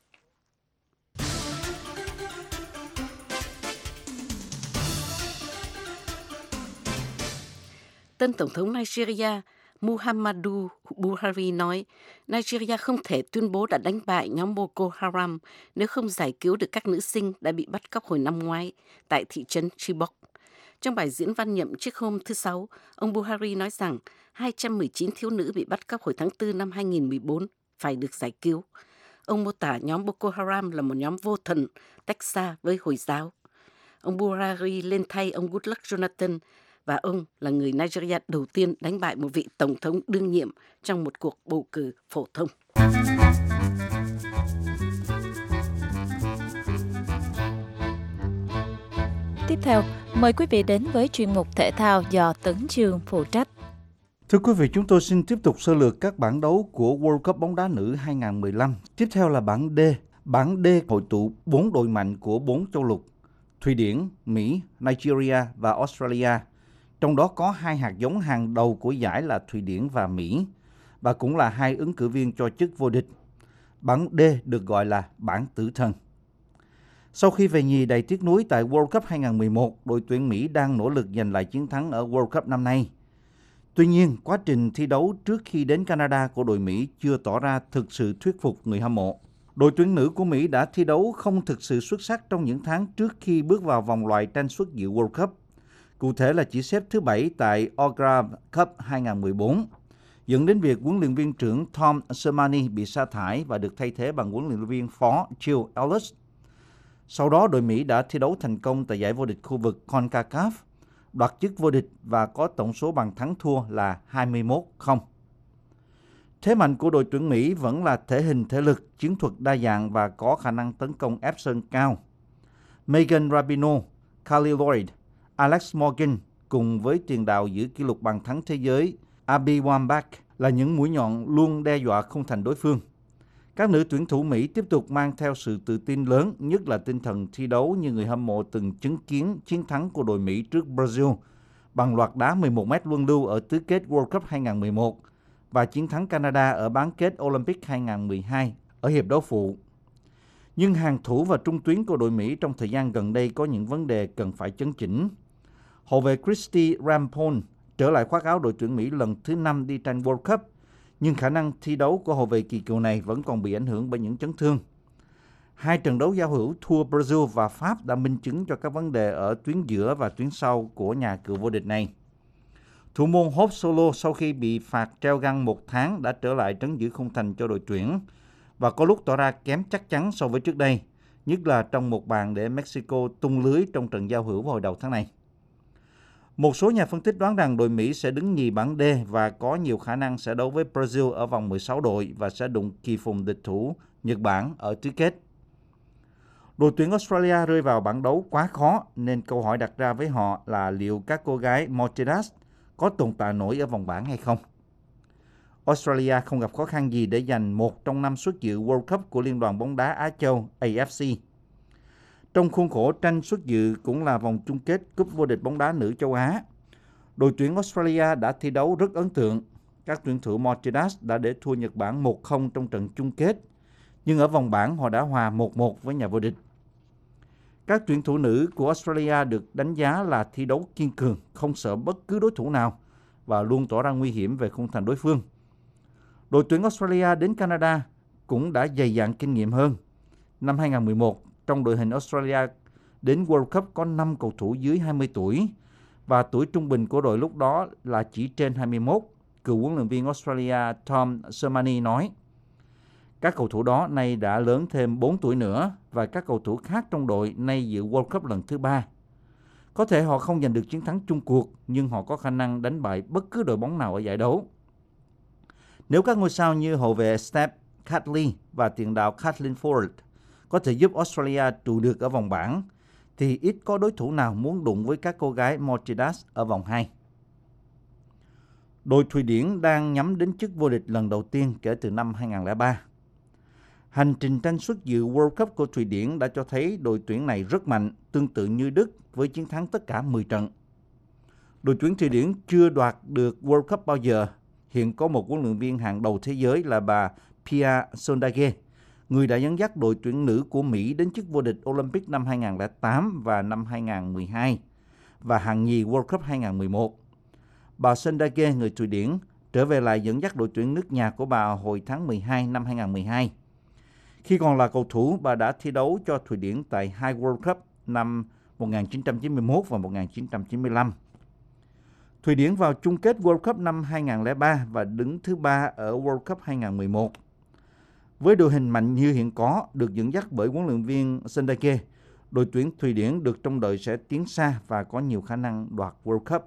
Tân Tổng thống Nigeria Muhammadu Buhari nói Nigeria không thể tuyên bố đã đánh bại nhóm Boko Haram nếu không giải cứu được các nữ sinh đã bị bắt cóc hồi năm ngoái tại thị trấn Chibok. Trong bài diễn văn nhậm chức hôm thứ Sáu, ông Buhari nói rằng hai trăm mười chín thiếu nữ bị bắt cóc hồi tháng tư năm hai nghìn mười bốn phải được giải cứu. Ông mô tả nhóm Boko Haram là một nhóm vô thần, tách xa với Hồi giáo. Ông Buhari lên thay ông Goodluck Jonathan và ông là người Nigeria đầu tiên đánh bại một vị tổng thống đương nhiệm trong một cuộc bầu cử phổ thông. Tiếp theo, mời quý vị đến với chuyên mục thể thao do Tấn Chương phụ trách. Thưa quý vị, chúng tôi xin tiếp tục sơ lược các bảng đấu của World Cup bóng đá nữ hai không một lăm. Tiếp theo là bảng D. Bảng D hội tụ bốn đội mạnh của bốn châu lục, Thụy Điển, Mỹ, Nigeria và Australia. Trong đó có hai hạt giống hàng đầu của giải là Thụy Điển và Mỹ, và cũng là hai ứng cử viên cho chức vô địch. Bảng D được gọi là bảng tử thần. Sau khi về nhì đầy tiếc nuối tại World Cup hai không một một, đội tuyển Mỹ đang nỗ lực giành lại chiến thắng ở World Cup năm nay. Tuy nhiên, quá trình thi đấu trước khi đến Canada của đội Mỹ chưa tỏ ra thực sự thuyết phục người hâm mộ. Đội tuyển nữ của Mỹ đã thi đấu không thực sự xuất sắc trong những tháng trước khi bước vào vòng loại tranh suất dự World Cup. Cụ thể là chỉ xếp thứ bảy tại Agra Cup hai không một bốn, dẫn đến việc huấn luyện viên trưởng Tom Sermanni bị sa thải và được thay thế bằng huấn luyện viên phó Jill Ellis. Sau đó, đội Mỹ đã thi đấu thành công tại giải vô địch khu vực CONCACAF, đoạt chức vô địch và có tổng số bàn thắng thua là hai mươi mốt không. Thế mạnh của đội tuyển Mỹ vẫn là thể hình thể lực, chiến thuật đa dạng và có khả năng tấn công ép sân cao. Megan Rapinoe, Carly Lloyd, Alex Morgan cùng với tiền đạo giữ kỷ lục bàn thắng thế giới Abby Wambach là những mũi nhọn luôn đe dọa khung thành đối phương. Các nữ tuyển thủ Mỹ tiếp tục mang theo sự tự tin lớn, nhất là tinh thần thi đấu như người hâm mộ từng chứng kiến chiến thắng của đội Mỹ trước Brazil bằng loạt đá mười một mét luân lưu ở tứ kết World Cup hai không một một và chiến thắng Canada ở bán kết Olympic hai không một hai ở hiệp đấu phụ. Nhưng hàng thủ và trung tuyến của đội Mỹ trong thời gian gần đây có những vấn đề cần phải chấn chỉnh. Hậu vệ Christy Rampone trở lại khoác áo đội tuyển Mỹ lần thứ năm đi tranh World Cup, nhưng khả năng thi đấu của hậu vệ kỳ cựu này vẫn còn bị ảnh hưởng bởi những chấn thương. Hai trận đấu giao hữu thua Brazil và Pháp đã minh chứng cho các vấn đề ở tuyến giữa và tuyến sau của nhà cựu vô địch này. Thủ môn Hope Solo sau khi bị phạt treo găng một tháng đã trở lại trấn giữ khung thành cho đội tuyển và có lúc tỏ ra kém chắc chắn so với trước đây, nhất là trong một bàn để Mexico tung lưới trong trận giao hữu vào hồi đầu tháng này. Một số nhà phân tích đoán rằng đội Mỹ sẽ đứng nhì bảng D và có nhiều khả năng sẽ đấu với Brazil ở vòng mười sáu đội và sẽ đụng kỳ phùng địch thủ Nhật Bản ở tứ kết. Đội tuyển Australia rơi vào bảng đấu quá khó nên câu hỏi đặt ra với họ là liệu các cô gái Montedas có tồn tại nổi ở vòng bảng hay không. Australia không gặp khó khăn gì để giành một trong năm suất dự World Cup của Liên đoàn bóng đá Á Châu A F C. Trong khuôn khổ tranh suất dự cũng là vòng chung kết cúp vô địch bóng đá nữ châu Á, đội tuyển Australia đã thi đấu rất ấn tượng. Các tuyển thủ Montedas đã để thua Nhật Bản một không trong trận chung kết, nhưng ở vòng bảng họ đã hòa một một với nhà vô địch. Các tuyển thủ nữ của Australia được đánh giá là thi đấu kiên cường, không sợ bất cứ đối thủ nào và luôn tỏ ra nguy hiểm về khung thành đối phương. Đội tuyển Australia đến Canada cũng đã dày dặn kinh nghiệm hơn. Năm hai không một một, trong đội hình Australia đến World Cup có năm cầu thủ dưới hai mươi tuổi và tuổi trung bình của đội lúc đó là chỉ trên hai mươi mốt, cựu huấn luyện viên Australia Tom Sermanni nói. Các cầu thủ đó nay đã lớn thêm bốn tuổi nữa và các cầu thủ khác trong đội nay dự World Cup lần thứ ba. Có thể họ không giành được chiến thắng chung cuộc, nhưng họ có khả năng đánh bại bất cứ đội bóng nào ở giải đấu. Nếu các ngôi sao như hậu vệ Steph Catley và tiền đạo Kathleen Ford có thể giúp Australia trụ được ở vòng bảng, thì ít có đối thủ nào muốn đụng với các cô gái Montedas ở vòng hai. Đội Thụy Điển đang nhắm đến chức vô địch lần đầu tiên kể từ năm hai không không ba. Hành trình tranh suất dự World Cup của Thụy Điển đã cho thấy đội tuyển này rất mạnh, tương tự như Đức với chiến thắng tất cả mười trận. Đội tuyển Thụy Điển chưa đoạt được World Cup bao giờ. Hiện có một huấn luyện viên hàng đầu thế giới là bà Pia Sundhage, người đã dẫn dắt đội tuyển nữ của Mỹ đến chức vô địch Olympic năm hai không không tám và năm hai không một hai và hạng nhì World Cup hai không một một. Bà Sundhage, người Thụy Điển, trở về lại dẫn dắt đội tuyển nước nhà của bà hồi tháng mười hai năm hai không một hai. Khi còn là cầu thủ, bà đã thi đấu cho Thụy Điển tại hai World Cup năm một nghìn chín trăm chín mươi mốt và một nghìn chín trăm chín mươi lăm. Thụy Điển vào chung kết World Cup năm hai không không ba và đứng thứ ba ở World Cup hai không một một. Với đội hình mạnh như hiện có, được dẫn dắt bởi huấn luyện viên Sundhage, đội tuyển Thụy Điển được trông đợi sẽ tiến xa và có nhiều khả năng đoạt World Cup.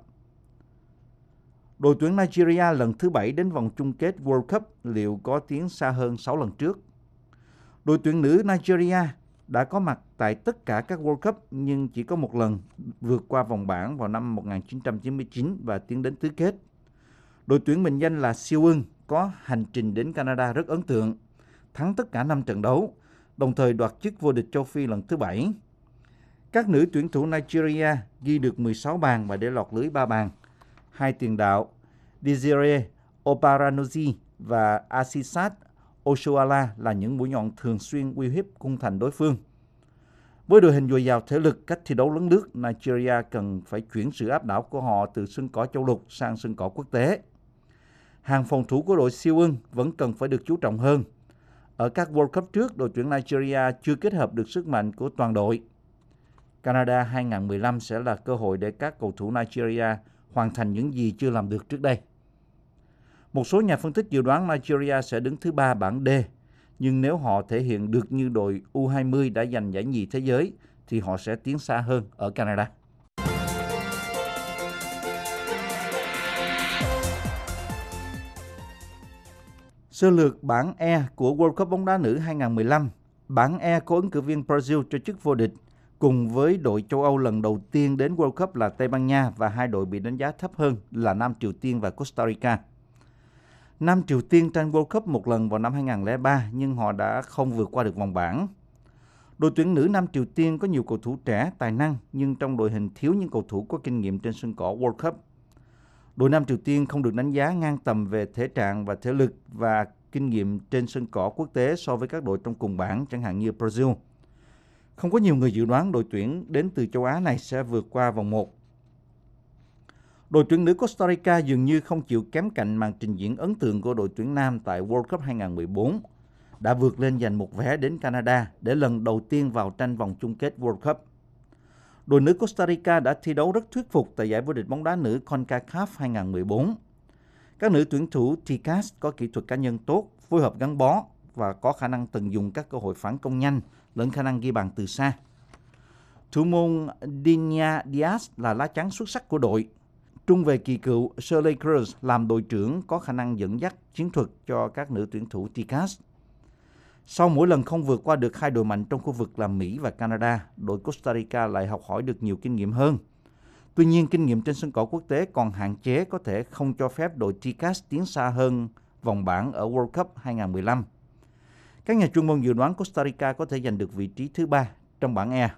Đội tuyển Nigeria lần thứ bảy đến vòng chung kết World Cup liệu có tiến xa hơn sáu lần trước? Đội tuyển nữ Nigeria đã có mặt tại tất cả các World Cup nhưng chỉ có một lần vượt qua vòng bảng vào năm một nghìn chín trăm chín mươi chín và tiến đến tứ kết. Đội tuyển mệnh danh là siêu ưng có hành trình đến Canada rất ấn tượng, thắng tất cả năm trận đấu, đồng thời đoạt chức vô địch châu Phi lần thứ bảy. Các nữ tuyển thủ Nigeria ghi được mười sáu bàn và để lọt lưới ba bàn. Hai tiền đạo Desiree Obaranozie và Asisat Oshoala là những mũi nhọn thường xuyên uy hiếp khung thành đối phương. Với đội hình dồi dào thể lực, cách thi đấu lấn lướt, Nigeria cần phải chuyển sự áp đảo của họ từ sân cỏ châu lục sang sân cỏ quốc tế. Hàng phòng thủ của đội siêu ưng vẫn cần phải được chú trọng hơn. Ở các World Cup trước, đội tuyển Nigeria chưa kết hợp được sức mạnh của toàn đội. Canada hai không một lăm sẽ là cơ hội để các cầu thủ Nigeria hoàn thành những gì chưa làm được trước đây. Một số nhà phân tích dự đoán Nigeria sẽ đứng thứ ba bảng D, nhưng nếu họ thể hiện được như đội U hai mươi đã giành giải nhì thế giới, thì họ sẽ tiến xa hơn ở Canada. Sơ lược bảng E của World Cup bóng đá nữ hai không một lăm, bảng E có ứng cử viên Brazil cho chức vô địch, cùng với đội châu Âu lần đầu tiên đến World Cup là Tây Ban Nha và hai đội bị đánh giá thấp hơn là Nam Triều Tiên và Costa Rica. Nam Triều Tiên tranh World Cup một lần vào năm hai không không ba nhưng họ đã không vượt qua được vòng bảng. Đội tuyển nữ Nam Triều Tiên có nhiều cầu thủ trẻ, tài năng nhưng trong đội hình thiếu những cầu thủ có kinh nghiệm trên sân cỏ World Cup. Đội Nam Triều Tiên không được đánh giá ngang tầm về thể trạng và thể lực và kinh nghiệm trên sân cỏ quốc tế so với các đội trong cùng bảng, chẳng hạn như Brazil. Không có nhiều người dự đoán đội tuyển đến từ châu Á này sẽ vượt qua vòng một. Đội tuyển nữ Costa Rica dường như không chịu kém cạnh màn trình diễn ấn tượng của đội tuyển nam tại World Cup hai không một bốn, đã vượt lên giành một vé đến Canada để lần đầu tiên vào tranh vòng chung kết World Cup. Đội nữ Costa Rica đã thi đấu rất thuyết phục tại giải vô địch bóng đá nữ CONCACAF hai không một bốn. Các nữ tuyển thủ Ticas có kỹ thuật cá nhân tốt, phối hợp gắn bó và có khả năng tận dụng các cơ hội phản công nhanh lẫn khả năng ghi bàn từ xa. Thủ môn Dinia Diaz là lá chắn xuất sắc của đội. Trung vệ kỳ cựu Shirley Cruz làm đội trưởng có khả năng dẫn dắt chiến thuật cho các nữ tuyển thủ Ticaz. Sau mỗi lần không vượt qua được hai đội mạnh trong khu vực là Mỹ và Canada, đội Costa Rica lại học hỏi được nhiều kinh nghiệm hơn. Tuy nhiên, kinh nghiệm trên sân cỏ quốc tế còn hạn chế, có thể không cho phép đội Ticaz tiến xa hơn vòng bảng ở World Cup hai không một năm. Các nhà chuyên môn dự đoán Costa Rica có thể giành được vị trí thứ ba trong bảng E.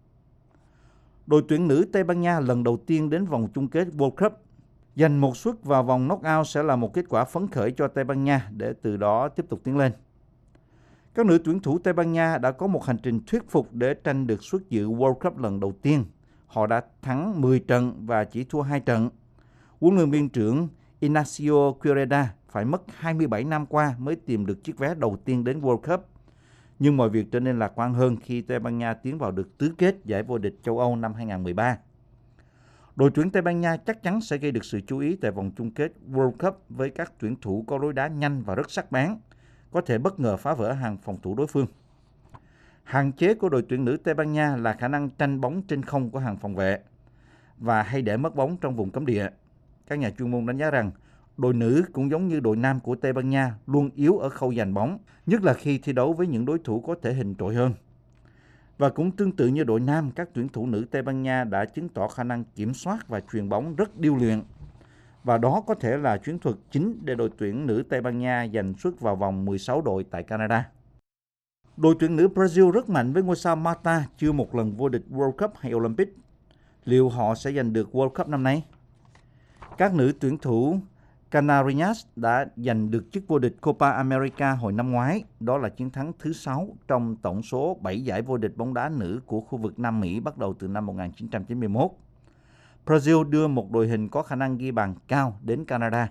Đội tuyển nữ Tây Ban Nha lần đầu tiên đến vòng chung kết World Cup. Giành một suất vào vòng knock-out sẽ là một kết quả phấn khởi cho Tây Ban Nha để từ đó tiếp tục tiến lên. Các nữ tuyển thủ Tây Ban Nha đã có một hành trình thuyết phục để tranh được suất dự World Cup lần đầu tiên. Họ đã thắng mười trận và chỉ thua hai trận. Huấn luyện viên trưởng Ignacio Quereda phải mất hai mươi bảy năm qua mới tìm được chiếc vé đầu tiên đến World Cup. Nhưng mọi việc trở nên lạc quan hơn khi Tây Ban Nha tiến vào được tứ kết giải vô địch châu Âu năm hai không một ba. Đội tuyển Tây Ban Nha chắc chắn sẽ gây được sự chú ý tại vòng chung kết World Cup với các tuyển thủ có lối đá nhanh và rất sắc bén, có thể bất ngờ phá vỡ hàng phòng thủ đối phương. Hạn chế của đội tuyển nữ Tây Ban Nha là khả năng tranh bóng trên không của hàng phòng vệ và hay để mất bóng trong vùng cấm địa. Các nhà chuyên môn đánh giá rằng đội nữ cũng giống như đội nam của Tây Ban Nha luôn yếu ở khâu giành bóng, nhất là khi thi đấu với những đối thủ có thể hình trội hơn. Và cũng tương tự như đội nam, các tuyển thủ nữ Tây Ban Nha đã chứng tỏ khả năng kiểm soát và chuyền bóng rất điêu luyện. Và đó có thể là chiến thuật chính để đội tuyển nữ Tây Ban Nha giành suất vào vòng mười sáu đội tại Canada. Đội tuyển nữ Brazil rất mạnh với ngôi sao Marta, chưa một lần vô địch World Cup hay Olympic. Liệu họ sẽ giành được World Cup năm nay? Các nữ tuyển thủ Canarias đã giành được chức vô địch Copa America hồi năm ngoái. Đó là chiến thắng thứ sáu trong tổng số bảy giải vô địch bóng đá nữ của khu vực Nam Mỹ bắt đầu từ năm một nghìn chín trăm chín mươi mốt. Brazil đưa một đội hình có khả năng ghi bàn cao đến Canada.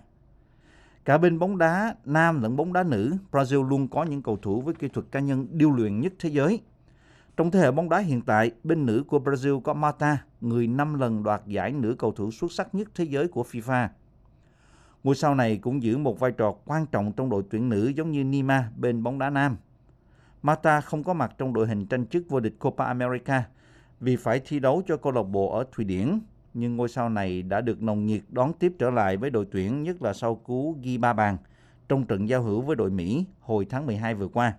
Cả bên bóng đá nam lẫn bóng đá nữ, Brazil luôn có những cầu thủ với kỹ thuật cá nhân điêu luyện nhất thế giới. Trong thế hệ bóng đá hiện tại, bên nữ của Brazil có Marta, người năm lần đoạt giải nữ cầu thủ xuất sắc nhất thế giới của FIFA. Ngôi sao này cũng giữ một vai trò quan trọng trong đội tuyển nữ giống như Neymar bên bóng đá nam. Marta không có mặt trong đội hình tranh chức vô địch Copa America vì phải thi đấu cho câu lạc bộ ở Thụy Điển, nhưng ngôi sao này đã được nồng nhiệt đón tiếp trở lại với đội tuyển, nhất là sau cú ghi ba bàn trong trận giao hữu với đội Mỹ hồi tháng mười hai vừa qua.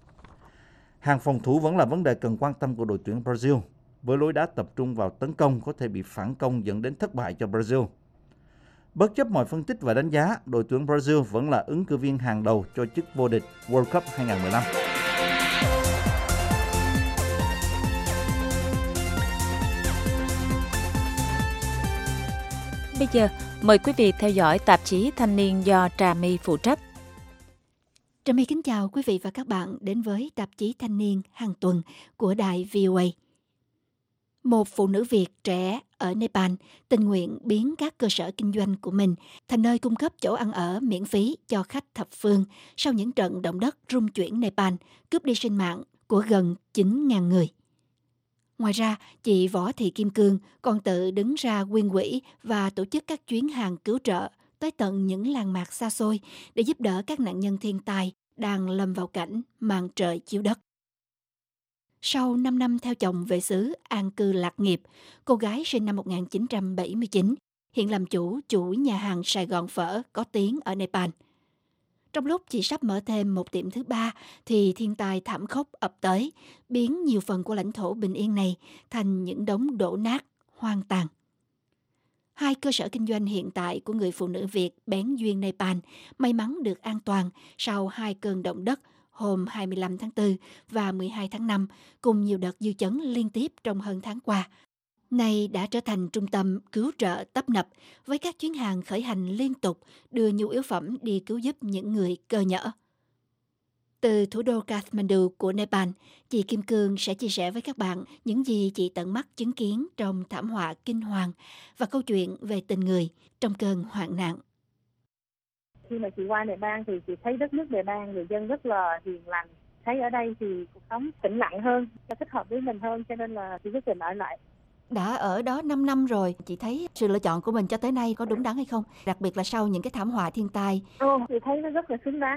Hàng phòng thủ vẫn là vấn đề cần quan tâm của đội tuyển Brazil, với lối đá tập trung vào tấn công có thể bị phản công dẫn đến thất bại cho Brazil. Bất chấp mọi phân tích và đánh giá, đội tuyển Brazil vẫn là ứng cử viên hàng đầu cho chức vô địch World Cup hai không một năm. Bây giờ, mời quý vị theo dõi tạp chí Thanh niên do Trà My phụ trách. Trà My kính chào quý vị và các bạn đến với tạp chí Thanh niên hàng tuần của đài vê o a. Một phụ nữ Việt trẻ ở Nepal tình nguyện biến các cơ sở kinh doanh của mình thành nơi cung cấp chỗ ăn ở miễn phí cho khách thập phương sau những trận động đất rung chuyển Nepal, cướp đi sinh mạng của gần chín nghìn người. Ngoài ra, chị Võ Thị Kim Cương còn tự đứng ra quyên quỹ và tổ chức các chuyến hàng cứu trợ tới tận những làng mạc xa xôi để giúp đỡ các nạn nhân thiên tai đang lâm vào cảnh màn trời chiếu đất. Sau năm năm theo chồng về xứ an cư lạc nghiệp, cô gái sinh năm một nghìn chín trăm bảy mươi chín hiện làm chủ chuỗi nhà hàng Sài Gòn Phở có tiếng ở Nepal. Trong lúc chị sắp mở thêm một tiệm thứ ba thì thiên tai thảm khốc ập tới, biến nhiều phần của lãnh thổ bình yên này thành những đống đổ nát, hoang tàn. Hai cơ sở kinh doanh hiện tại của người phụ nữ Việt bén duyên Nepal may mắn được an toàn sau hai cơn động đất hôm hai mươi lăm tháng tư và mười hai tháng năm, cùng nhiều đợt dư chấn liên tiếp trong hơn tháng qua. Nay đã trở thành trung tâm cứu trợ tấp nập với các chuyến hàng khởi hành liên tục đưa nhu yếu phẩm đi cứu giúp những người cơ nhỡ. Từ thủ đô Kathmandu của Nepal, chị Kim Cương sẽ chia sẻ với các bạn những gì chị tận mắt chứng kiến trong thảm họa kinh hoàng và câu chuyện về tình người trong cơn hoạn nạn. Khi mà chị qua Nepal thì chị thấy đất nước Nepal người dân rất là hiền lành. Thấy ở đây thì cuộc sống tĩnh lặng hơn, cho thích hợp với mình hơn, cho nên là chị quyết định ở lại. Đã ở đó năm năm rồi, chị thấy sự lựa chọn của mình cho tới nay có đúng đắn hay không? Đặc biệt là sau những cái thảm họa thiên tai. Ồ, chị thấy nó rất là xứng đáng em.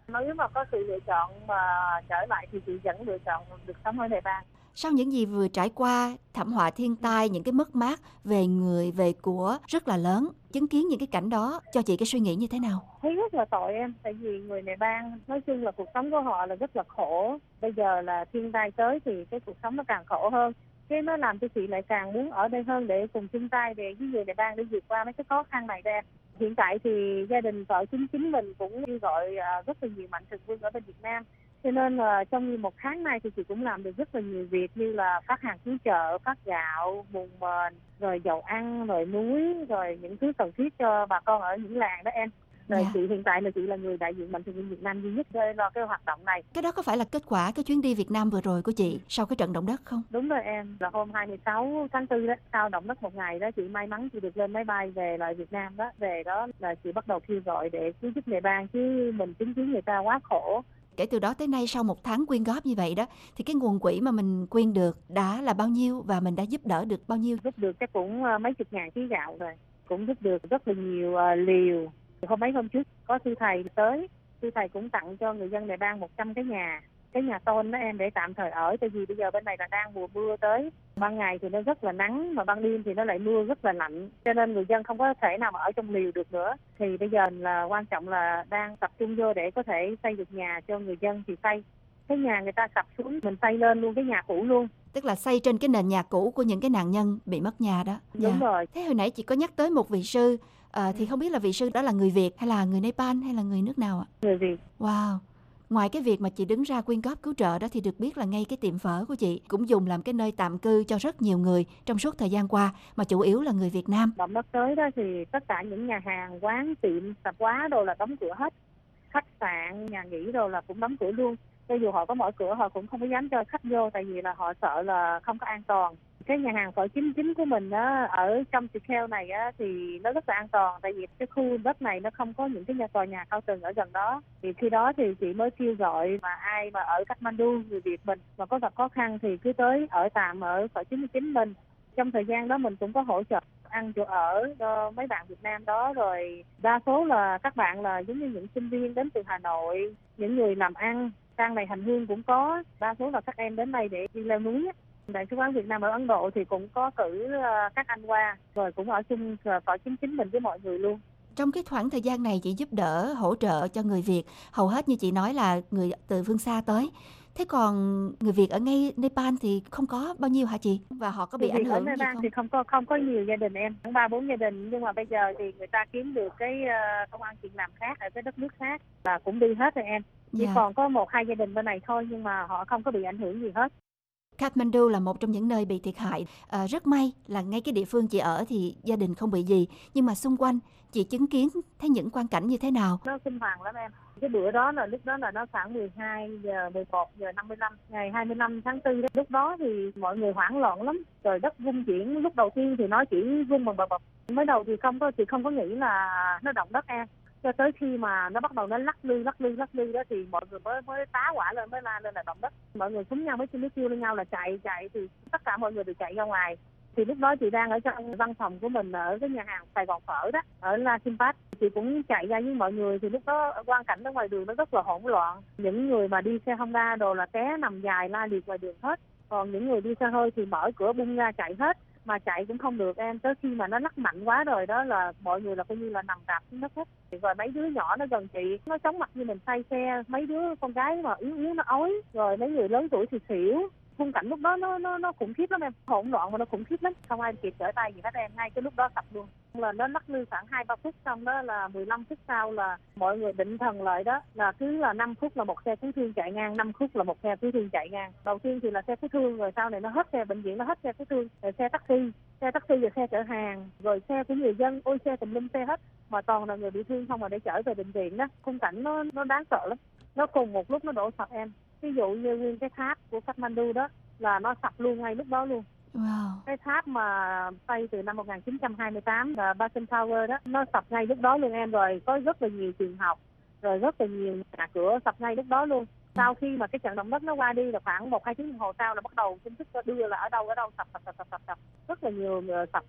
Nếu mà có sự lựa chọn mà trở lại thì chị vẫn lựa chọn được sống ở Đài Loan. Sau những gì vừa trải qua, thảm họa thiên tai, những cái mất mát về người, về của rất là lớn, chứng kiến những cái cảnh đó cho chị cái suy nghĩ như thế nào? Thấy rất là tội em, tại vì người Đài Loan nói chung là cuộc sống của họ là rất là khổ. Bây giờ là thiên tai tới thì cái cuộc sống nó càng khổ hơn. Cái nó làm cho chị lại càng muốn ở đây hơn để cùng chung tay để với người Đài Loan để vượt qua mấy cái khó khăn này ra. Hiện tại thì gia đình vợ chính chính mình cũng kêu gọi rất là nhiều mạnh thường quân ở bên Việt Nam. Cho nên là trong một tháng nay thì chị cũng làm được rất là nhiều việc như là phát hàng cứu trợ, phát gạo, bùn mền, rồi dầu ăn, rồi muối, rồi những thứ cần thiết cho bà con ở những làng đó em. Rồi yeah. Chị hiện tại là chị là người đại diện mạnh thường quân Việt Nam duy nhất để lo cái hoạt động này. Cái đó có phải là kết quả cái chuyến đi Việt Nam vừa rồi của chị sau cái trận động đất không? Đúng rồi em, là hôm hai mươi sáu tháng tư đó, sau động đất một ngày đó chị may mắn chị được lên máy bay về lại Việt Nam đó. Về đó là chị bắt đầu kêu gọi để cứu giúp Đài Loan chứ mình chứng kiến người ta quá khổ. Kể từ đó tới nay sau một tháng quyên góp như vậy đó thì cái nguồn quỹ mà mình quyên được đã là bao nhiêu và mình đã giúp đỡ được bao nhiêu? Giúp được chắc cũng mấy chục ngàn ký gạo rồi, cũng giúp được rất là nhiều liều. Hôm mấy hôm trước có sư thầy tới, sư thầy cũng tặng cho người dân Đài Loan một trăm cái nhà, cái nhà tôn đó em để tạm thời ở, tại vì bây giờ bên này là đang mùa mưa tới, ban ngày thì nó rất là nắng mà ban đêm thì nó lại mưa rất là lạnh, cho nên người dân không có thể nào mà ở trong liều được nữa. Thì bây giờ là quan trọng là đang tập trung vô để có thể xây được nhà cho người dân thì xây. Cái nhà người ta sập xuống mình xây lên luôn cái nhà cũ luôn. Tức là xây trên cái nền nhà cũ của những cái nạn nhân bị mất nhà đó. Đúng dạ. rồi. Thế hồi nãy chị có nhắc tới một vị sư, à, thì không biết là vị sư đó là người Việt hay là người Nepal hay là người nước nào ạ? Người Việt. Wow. Ngoài cái việc mà chị đứng ra quyên góp cứu trợ đó thì được biết là ngay cái tiệm phở của chị cũng dùng làm cái nơi tạm cư cho rất nhiều người trong suốt thời gian qua mà chủ yếu là người Việt Nam. Động đất tới đó thì tất cả những nhà hàng, quán, tiệm, tạp hóa đồ là đóng cửa hết. Khách sạn, nhà nghỉ đồ là cũng đóng cửa luôn. Cho dù họ có mở cửa họ cũng không có dám cho khách vô tại vì là họ sợ là không có an toàn. Cái nhà hàng phở chín chín của mình á, ở trong Chikheo này á, thì nó rất là an toàn tại vì cái khu đất này nó không có những cái nhà tòa nhà cao tầng ở gần đó. Thì khi đó thì chị mới kêu gọi mà ai mà ở Kathmandu, người Việt mình mà có gặp khó khăn thì cứ tới ở tạm ở phở chín chín mình. Trong thời gian đó mình cũng có hỗ trợ ăn chỗ ở cho mấy bạn Việt Nam đó, rồi đa số là các bạn là giống như những sinh viên đến từ Hà Nội, những người làm ăn, sang này hành hương cũng có, đa số là các em đến đây để đi leo núi. Đại sứ quán Việt Nam ở Ấn Độ thì cũng có cử các anh qua, rồi cũng ở chung phở chín chín mình với mọi người luôn. Trong cái khoảng thời gian này chị giúp đỡ, hỗ trợ cho người Việt, hầu hết như chị nói là người từ phương xa tới. Thế còn người Việt ở ngay Nepal thì không có bao nhiêu hả chị? Và họ có bị ảnh hưởng gì không? Thì không có không có nhiều gia đình em, khoảng ba bốn gia đình, nhưng mà bây giờ thì người ta kiếm được cái uh, công ăn chuyện làm khác ở cái đất nước khác và cũng đi hết rồi em. Chỉ yeah. còn có một hai gia đình bên này thôi nhưng mà họ không có bị ảnh hưởng gì hết. Kathmandu là một trong những nơi bị thiệt hại. À, rất may là ngay cái địa phương chị ở thì gia đình không bị gì, nhưng mà xung quanh chị chứng kiến thấy những quang cảnh như thế nào? Nó kinh hoàng lắm em. Cái bữa đó là lúc đó là nó khoảng mười hai giờ mười một giờ năm mươi lăm ngày hai mươi lăm tháng tư đó. Lúc đó thì mọi người hoảng loạn lắm. Trời đất rung chuyển, lúc đầu tiên thì nó chỉ rung bằng bập bập. Mới đầu thì không có chị không có nghĩ là nó động đất em. Cho tới khi mà nó bắt đầu nó lắc lư lắc lư lắc lư đó thì mọi người mới mới tá hỏa lên, mới la lên là động đất. Mọi người súng nhau mới mới kêu lên nhau là chạy chạy thì tất cả mọi người đều chạy ra ngoài. Thì lúc đó chị đang ở trong văn phòng của mình ở cái nhà hàng Sài Gòn Phở đó, ở La Simpat. Chị cũng chạy ra với mọi người thì lúc đó quang cảnh ở ngoài đường nó rất là hỗn loạn. Những người mà đi xe Honda đồ là té nằm dài la liệt ngoài đường hết. Còn những người đi xe hơi thì mở cửa bung ra chạy hết. Mà chạy cũng không được em, tới khi mà nó lắc mạnh quá rồi đó là mọi người là coi như là nằm rạp xuống đất hết. Rồi mấy đứa nhỏ nó gần chị, nó chóng mặt như mình say xe, mấy đứa con gái mà yếu yếu nó ói, rồi mấy người lớn tuổi thì xỉu. Khung cảnh lúc đó nó nó nó khủng khiếp lắm em, hỗn loạn mà nó khủng khiếp lắm, không ai kịp trở tay gì hết em, ngay cái lúc đó sập luôn. Là nó lắc lư khoảng hai ba phút, xong đó là mười lăm phút sau là mọi người định thần lại đó, là cứ là năm phút là một xe cứu thương chạy ngang, năm phút là một xe cứu thương chạy ngang. Đầu tiên thì là xe cứu thương, rồi sau này nó hết xe bệnh viện, nó hết xe cứu thương, rồi xe taxi, xe taxi và xe chở hàng, rồi xe của người dân, ôi xe tùm lum xe hết, mà toàn là người bị thương không mà để chở về bệnh viện đó. Khung cảnh nó nó đáng sợ lắm, nó cùng một lúc nó đổ sập em. Ví dụ như nguyên cái tháp của Kathmandu đó là nó sập luôn ngay lúc đó luôn. Wow. Cái tháp mà xây từ năm một nghìn chín trăm hai mươi tám là Basin Tower đó, nó sập ngay lúc đó luôn em. Rồi có rất là nhiều trường học, rồi rất là nhiều nhà cửa sập ngay lúc đó luôn. Sau khi mà cái trận động đất nó qua đi là khoảng một hai tiếng đồng hồ sau là bắt đầu tin tức đưa là ở đâu ở đâu sập sập sập sập sập, sập. Rất là nhiều sập.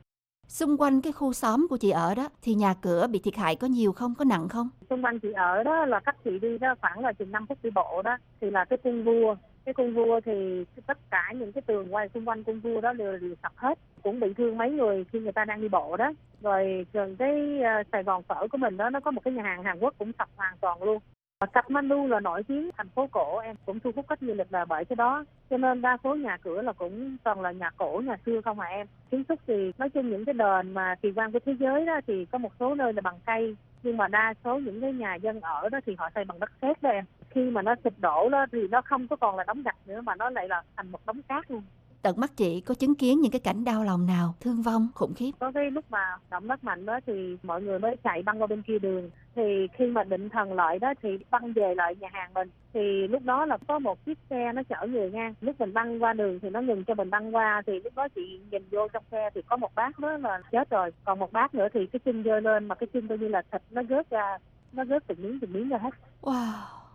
Xung quanh cái khu xóm của chị ở đó thì nhà cửa bị thiệt hại có nhiều không, có nặng không? Xung quanh chị ở đó là cách chị đi đó khoảng là chừng năm phút đi bộ đó, thì là cái cung vua. Cái cung vua thì tất cả những cái tường quay xung quanh cung vua đó đều, đều sập hết. Cũng bị thương mấy người khi người ta đang đi bộ đó. Rồi gần cái uh, Sài Gòn phở của mình đó, nó có một cái nhà hàng Hàn Quốc cũng sập hoàn toàn luôn. Kathmandu là nổi tiếng thành phố cổ, em cũng thu hút khách du lịch là bởi cái đó. Cho nên đa số nhà cửa là cũng toàn là nhà cổ, nhà xưa không à em. Kiến trúc thì nói chung những cái đền mà kỳ quan của thế giới đó thì có một số nơi là bằng cây, nhưng mà đa số những cái nhà dân ở đó thì họ xây bằng đất sét đó em. Khi mà nó sụp đổ đó thì nó không có còn là đống gạch nữa mà nó lại là thành một đống cát luôn. Tận mắt chị có chứng kiến những cái cảnh đau lòng nào, thương vong khủng khiếp? Có cái lúc mà động đất mạnh đó thì mọi người mới chạy băng qua bên kia đường. Thì khi mà định thần lại đó thì băng về lại nhà hàng mình. Thì lúc đó là có một chiếc xe nó chở người ngang. Lúc mình băng qua đường thì nó ngừng cho mình băng qua. Thì lúc đó chị nhìn vô trong xe thì có một bác đó là chết rồi. Còn một bác nữa thì cái chân giơ lên mà cái chân coi như là thịt nó rớt ra. Nó rớt từng miếng từng miếng ra hết. Wow!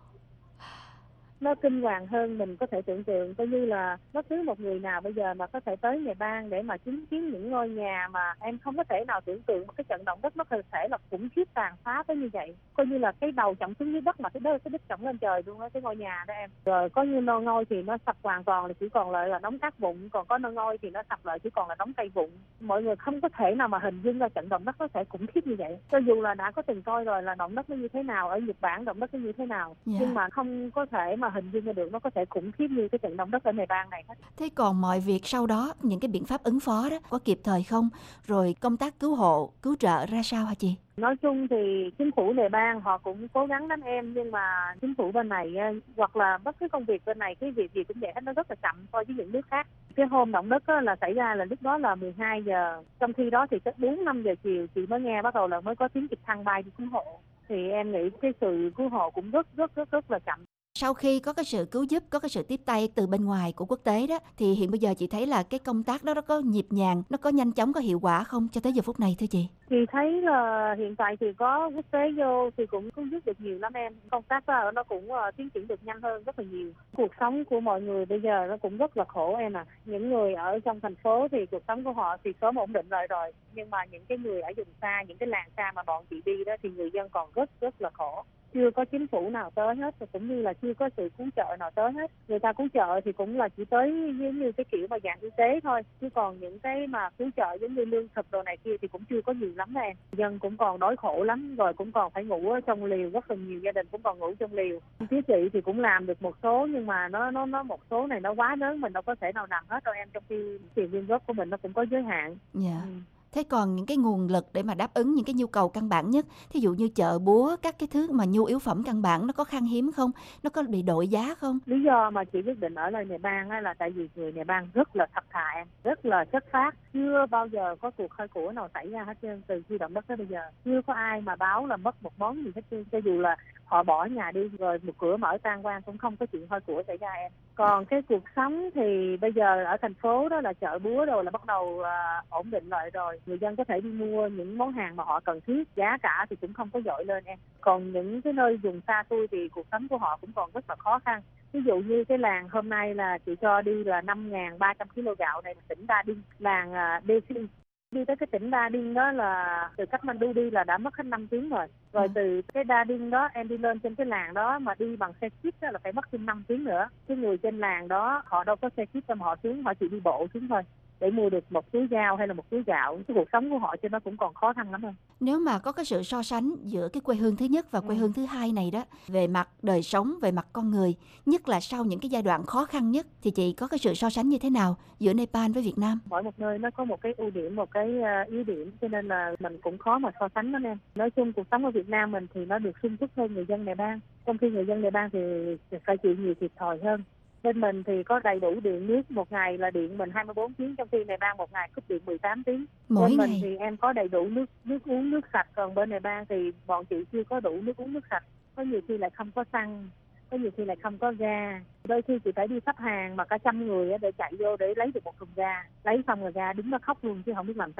Nó kinh hoàng hơn mình có thể tưởng tượng, coi như là bất cứ một người nào bây giờ mà có thể tới Nghệ Bang để mà chứng kiến những ngôi nhà mà em không có thể nào tưởng tượng một cái trận động đất nó có thể là khủng khiếp tàn phá tới như vậy. Coi như là cái đầu chỏng xuống dưới đất mà cái đơ cái đít chỏng lên trời luôn đó, cái ngôi nhà đó em. Rồi có như nôi ngôi thì nó sập hoàn toàn, là chỉ còn lại là đống cát vụn, còn có nôi ngôi thì nó sập lại chỉ còn là đống cây vụn. Mọi người không có thể nào mà hình dung ra trận động đất nó sẽ khủng khiếp như vậy. Cho dù là đã có từng coi rồi là động đất nó như thế nào, ở Nhật Bản động đất nó như thế nào, yeah. nhưng mà không có thể mà hình dung ra được nó có thể khủng khiếp như cái trận động đất ở Nghệ Bang này hết. Thế còn mọi việc sau đó, những cái biện pháp ứng phó đó có kịp thời không? Rồi công tác cứu hộ, cứu trợ ra sao hả chị? Nói chung thì chính phủ Nghệ Bang họ cũng cố gắng lắm em, nhưng mà chính phủ bên này hoặc là bất cứ công việc bên này cái việc gì cũng vậy hết, nó rất là chậm so với những nước khác. Cái hôm động đất đó là xảy ra là lúc đó là mười hai giờ, trong khi đó thì tới bốn năm giờ chiều chị mới nghe bắt đầu là mới có tiếng trực thăng bay đi cứu hộ. Thì em nghĩ cái sự cứu hộ cũng rất rất rất rất là chậm. Sau khi có cái sự cứu giúp, có cái sự tiếp tay từ bên ngoài của quốc tế đó, thì hiện bây giờ chị thấy là cái công tác đó nó có nhịp nhàng, nó có nhanh chóng, có hiệu quả không cho tới giờ phút này thưa chị? Chị thấy là hiện tại thì có quốc tế vô thì cũng cứu giúp được nhiều lắm em. Công tác đó nó cũng uh, tiến triển được nhanh hơn rất là nhiều. Cuộc sống của mọi người bây giờ nó cũng rất là khổ em à. Những người ở trong thành phố thì cuộc sống của họ thì sớm ổn định lại rồi. Nhưng mà những cái người ở vùng xa, những cái làng xa mà bọn chị đi đó thì người dân còn rất rất là khổ. Chưa có chính phủ nào tới hết, cũng như là chưa có sự cứu trợ nào tới hết. Người ta cứu trợ thì cũng là chỉ tới giống như cái kiểu mà dạng y tế thôi, chứ còn những cái mà cứu trợ giống như lương thực đồ này kia thì cũng chưa có nhiều lắm đó em. Dân cũng còn đói khổ lắm, rồi cũng còn phải ngủ ở trong liều, rất là nhiều gia đình cũng còn ngủ trong liều. Phía chị thì cũng làm được một số, nhưng mà nó nó nó một số này nó quá lớn, mình đâu có thể nào làm hết đâu em, trong khi tiền quyên góp của mình nó cũng có giới hạn. Dạ. Yeah. Ừ. Thế còn những cái nguồn lực để mà đáp ứng những cái nhu cầu căn bản nhất, thí dụ như chợ búa, các cái thứ mà nhu yếu phẩm căn bản nó có khan hiếm không? Nó có bị đội giá không? Lý do mà chị quyết định ở lại Nghệ Bang là tại vì người Nghệ Bang rất là thật thà em, rất là chất phác. Chưa bao giờ có cuộc khai của nào xảy ra hết trơn từ khi động đất tới bây giờ. Chưa có ai mà báo là mất một món gì hết trơn, cho dù là họ bỏ nhà đi rồi một cửa mở tan quan cũng không có chuyện khai của xảy ra em. Còn cái cuộc sống thì bây giờ ở thành phố đó là chợ búa rồi là bắt đầu uh, ổn định lại rồi. Người dân có thể đi mua những món hàng mà họ cần thiết, giá cả thì cũng không có dội lên em. Còn những cái nơi vùng xa xôi thì cuộc sống của họ cũng còn rất là khó khăn. Ví dụ như cái làng hôm nay là chị cho đi là năm nghìn ba trăm ki lô gạo này, tỉnh Đa Đinh, làng uh, Đê Sinh. Đi tới cái tỉnh Đa Đinh đó là từ Kathmandu đi là đã mất hết năm tiếng rồi. Rồi ừ. từ cái Đa Đinh đó em đi lên trên cái làng đó mà đi bằng xe jeep đó là phải mất thêm năm tiếng nữa. Cái người trên làng đó họ đâu có xe jeep cho họ xuống, họ chỉ đi bộ xuống thôi để mua được một túi rau hay là một túi gạo. Cái cuộc sống của họ trên nó cũng còn khó khăn lắm em. Nếu mà có cái sự so sánh giữa cái quê hương thứ nhất và quê ừ. hương thứ hai này đó, về mặt đời sống, về mặt con người, nhất là sau những cái giai đoạn khó khăn nhất, thì chị có cái sự so sánh như thế nào giữa Nepal với Việt Nam? Mỗi một nơi nó có một cái ưu điểm, một cái yếu điểm, cho nên là mình cũng khó mà so sánh lắm em. Nói chung cuộc sống ở Việt Nam mình thì nó được sung túc hơn người dân Nepal. Trong khi người dân Nepal thì phải chịu nhiều thiệt thòi hơn. Bên mình thì có đầy đủ điện nước, một ngày là điện mình hai mươi bốn tiếng, trong khi Nepal một ngày cúp điện mười tám tiếng. Mỗi bên ngày. Mình thì em có đầy đủ nước nước uống, nước sạch, còn bên Nepal thì bọn chị chưa có đủ nước uống, nước sạch. Có nhiều khi lại không có xăng, có nhiều khi lại không có ga. Đôi khi chị phải đi xếp hàng mà cả trăm người để chạy vô để lấy được một thùng ga. Lấy xong rồi ra đứng đó khóc luôn chứ không biết làm sao.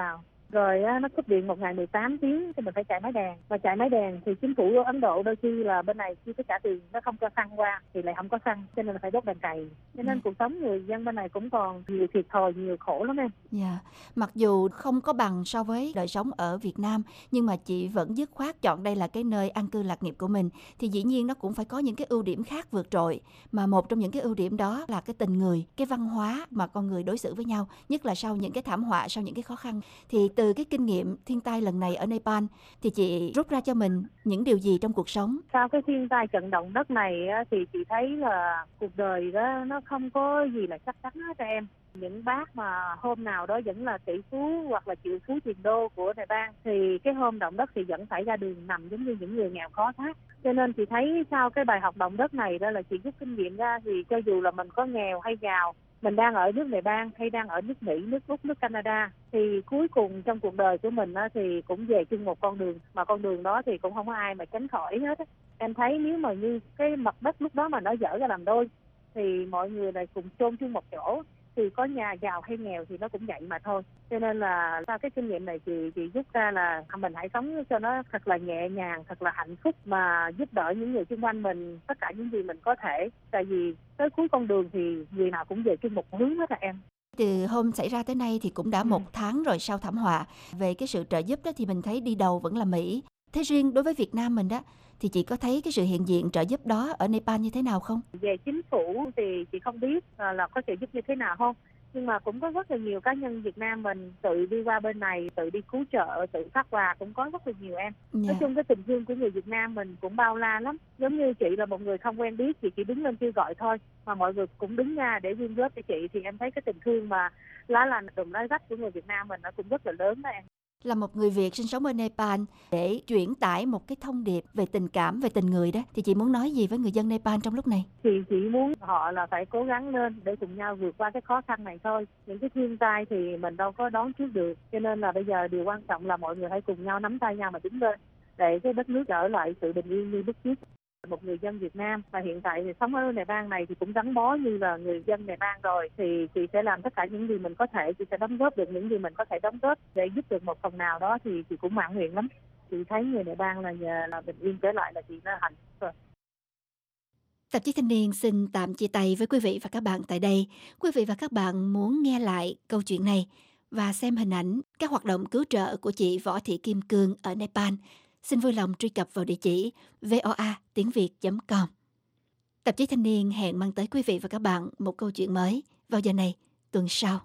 Rồi á, nó cúp điện một ngày mười tám tiếng thì mình phải chạy máy đèn. Mà chạy máy đèn thì chính phủ Ấn Độ đôi khi là bên này khi phải trả tiền nó không cho xăng qua thì lại không có xăng, cho nên là phải đốt đèn cày. Cho nên ừ. cuộc sống người dân bên này cũng còn nhiều thiệt thòi, nhiều khổ lắm em. Dạ, yeah. Mặc dù không có bằng so với đời sống ở Việt Nam, nhưng mà chị vẫn dứt khoát chọn đây là cái nơi an cư lạc nghiệp của mình, thì dĩ nhiên nó cũng phải có những cái ưu điểm khác vượt trội. Mà một trong những cái ưu điểm đó là cái tình người, cái văn hóa mà con người đối xử với nhau, nhất là sau những cái thảm họa, sau những cái khó khăn. Thì từ cái kinh nghiệm thiên tai lần này ở Nepal thì chị rút ra cho mình những điều gì trong cuộc sống? Sau cái thiên tai trận động đất này thì chị thấy là cuộc đời đó nó không có gì là chắc chắn hết em. Những bác mà hôm nào đó vẫn là tỷ phú hoặc là triệu phú tiền đô của Nepal thì cái hôm động đất thì vẫn phải ra đường nằm giống như những người nghèo khó khác. Cho nên chị thấy sau cái bài học động đất này đó là chị rút kinh nghiệm ra thì cho dù là mình có nghèo hay giàu, mình đang ở nước Nepal hay đang ở nước Mỹ, nước Úc, nước Canada thì cuối cùng trong cuộc đời của mình á, thì cũng về chung một con đường, mà con đường đó thì cũng không có ai mà tránh khỏi hết á. Em thấy nếu mà như cái mặt đất lúc đó mà nó dở ra làm đôi thì mọi người lại cùng chôn chung một chỗ, thì có nhà giàu hay nghèo thì nó cũng vậy mà thôi. Cho nên là sau cái kinh nghiệm này chị chị rút ra là mình hãy sống cho nó thật là nhẹ nhàng, thật là hạnh phúc, mà giúp đỡ những người xung quanh mình tất cả những gì mình có thể. Tại vì tới cuối con đường thì người nào cũng về chung một hướng hết à em. Từ hôm xảy ra tới nay thì cũng đã một tháng rồi sau thảm họa. Về cái sự trợ giúp đó thì mình thấy đi đầu vẫn là Mỹ. Thế riêng đối với Việt Nam mình đó, thì chị có thấy cái sự hiện diện trợ giúp đó ở Nepal như thế nào không? Về chính phủ thì chị không biết là có trợ giúp như thế nào không. Nhưng mà cũng có rất là nhiều cá nhân Việt Nam mình tự đi qua bên này, tự đi cứu trợ, tự phát quà, cũng có rất là nhiều em. Yeah. Nói chung cái tình thương của người Việt Nam mình cũng bao la lắm. Giống như chị là một người không quen biết, chị chỉ đứng lên kêu gọi thôi, mà mọi người cũng đứng ra để quyên góp cho chị, thì em thấy cái tình thương mà lá lành đùm lá rách của người Việt Nam mình nó cũng rất là lớn đó em. Là một người Việt sinh sống ở Nepal, để chuyển tải một cái thông điệp về tình cảm, về tình người đó, thì chị muốn nói gì với người dân Nepal trong lúc này? Thì chị muốn họ là phải cố gắng lên để cùng nhau vượt qua cái khó khăn này thôi. Những cái thiên tai thì mình đâu có đoán trước được, cho nên là bây giờ điều quan trọng là mọi người hãy cùng nhau nắm tay nhau mà đứng lên để cái đất nước trở lại sự bình yên như lúc trước. Một người dân Việt Nam và hiện tại thì sống ở Nepal này thì cũng gắn bó như là người dân Nepal rồi, thì chị sẽ làm tất cả những gì mình có thể, chị sẽ đóng góp được những gì mình có thể đóng góp để giúp được một phần nào đó, thì chị cũng mãn nguyện lắm. Chị thấy người Nepal là nhờ là bình yên trở lại là chị đã hạnh phúc rồi. Tạp chí Thanh niên xin tạm chia tay với quý vị và các bạn tại đây. Quý vị và các bạn muốn nghe lại câu chuyện này và xem hình ảnh các hoạt động cứu trợ của chị Võ Thị Kim Cương ở Nepal, xin vui lòng truy cập vào địa chỉ voa tiếng việt chấm com. Tạp chí Thanh niên hẹn mang tới quý vị và các bạn một câu chuyện mới vào giờ này tuần sau.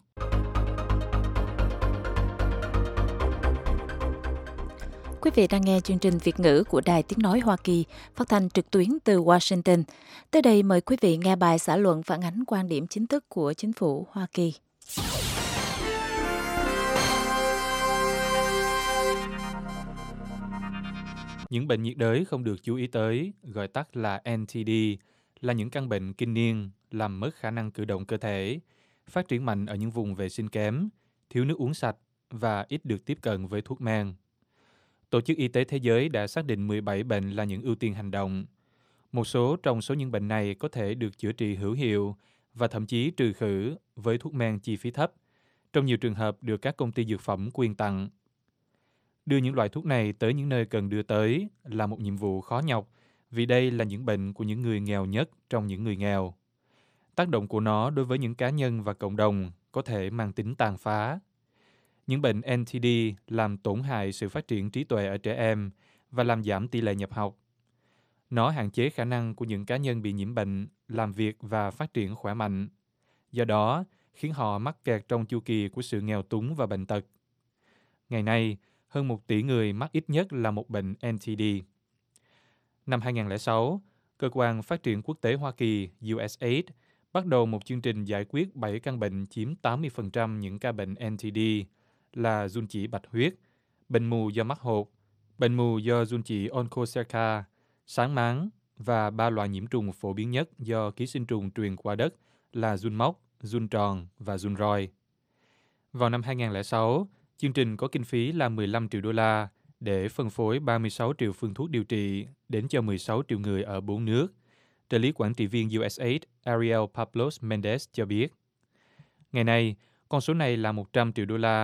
Quý vị đang nghe chương trình Việt ngữ của Đài Tiếng Nói Hoa Kỳ, phát thanh trực tuyến từ Washington. Tới đây mời quý vị nghe bài xã luận phản ánh quan điểm chính thức của chính phủ Hoa Kỳ. Những bệnh nhiệt đới không được chú ý tới, gọi tắt là en tê đê, là những căn bệnh kinh niên làm mất khả năng cử động cơ thể, phát triển mạnh ở những vùng vệ sinh kém, thiếu nước uống sạch và ít được tiếp cận với thuốc men. Tổ chức Y tế Thế giới đã xác định mười bảy bệnh là những ưu tiên hành động. Một số trong số những bệnh này có thể được chữa trị hữu hiệu và thậm chí trừ khử với thuốc men chi phí thấp, trong nhiều trường hợp được các công ty dược phẩm quyên tặng. Đưa những loại thuốc này tới những nơi cần đưa tới là một nhiệm vụ khó nhọc, vì đây là những bệnh của những người nghèo nhất trong những người nghèo. Tác động của nó đối với những cá nhân và cộng đồng có thể mang tính tàn phá. Những bệnh en tê đê làm tổn hại sự phát triển trí tuệ ở trẻ em và làm giảm tỷ lệ nhập học. Nó hạn chế khả năng của những cá nhân bị nhiễm bệnh làm việc và phát triển khỏe mạnh. Do đó, khiến họ mắc kẹt trong chu kỳ của sự nghèo túng và bệnh tật. Ngày nay, hơn một tỷ người mắc ít nhất là một bệnh en tê đê. Năm hai không không sáu, Cơ quan Phát triển Quốc tế Hoa Kỳ u ét a i đê bắt đầu một chương trình giải quyết bảy căn bệnh chiếm tám mươi phần trăm những ca bệnh en tê đê là giun chỉ bạch huyết, bệnh mù do mắc hột, bệnh mù do giun chỉ onchocerca, sáng máng và ba loại nhiễm trùng phổ biến nhất do ký sinh trùng truyền qua đất là giun móc, giun tròn và giun roi. Vào năm hai không không sáu, chương trình có kinh phí là mười lăm triệu đô la để phân phối ba mươi sáu triệu phương thuốc điều trị đến cho mười sáu triệu người ở bốn nước. Trợ lý quản trị viên u ét a i đê Ariel Pablos Mendez cho biết. Ngày nay, con số này là một trăm triệu đô la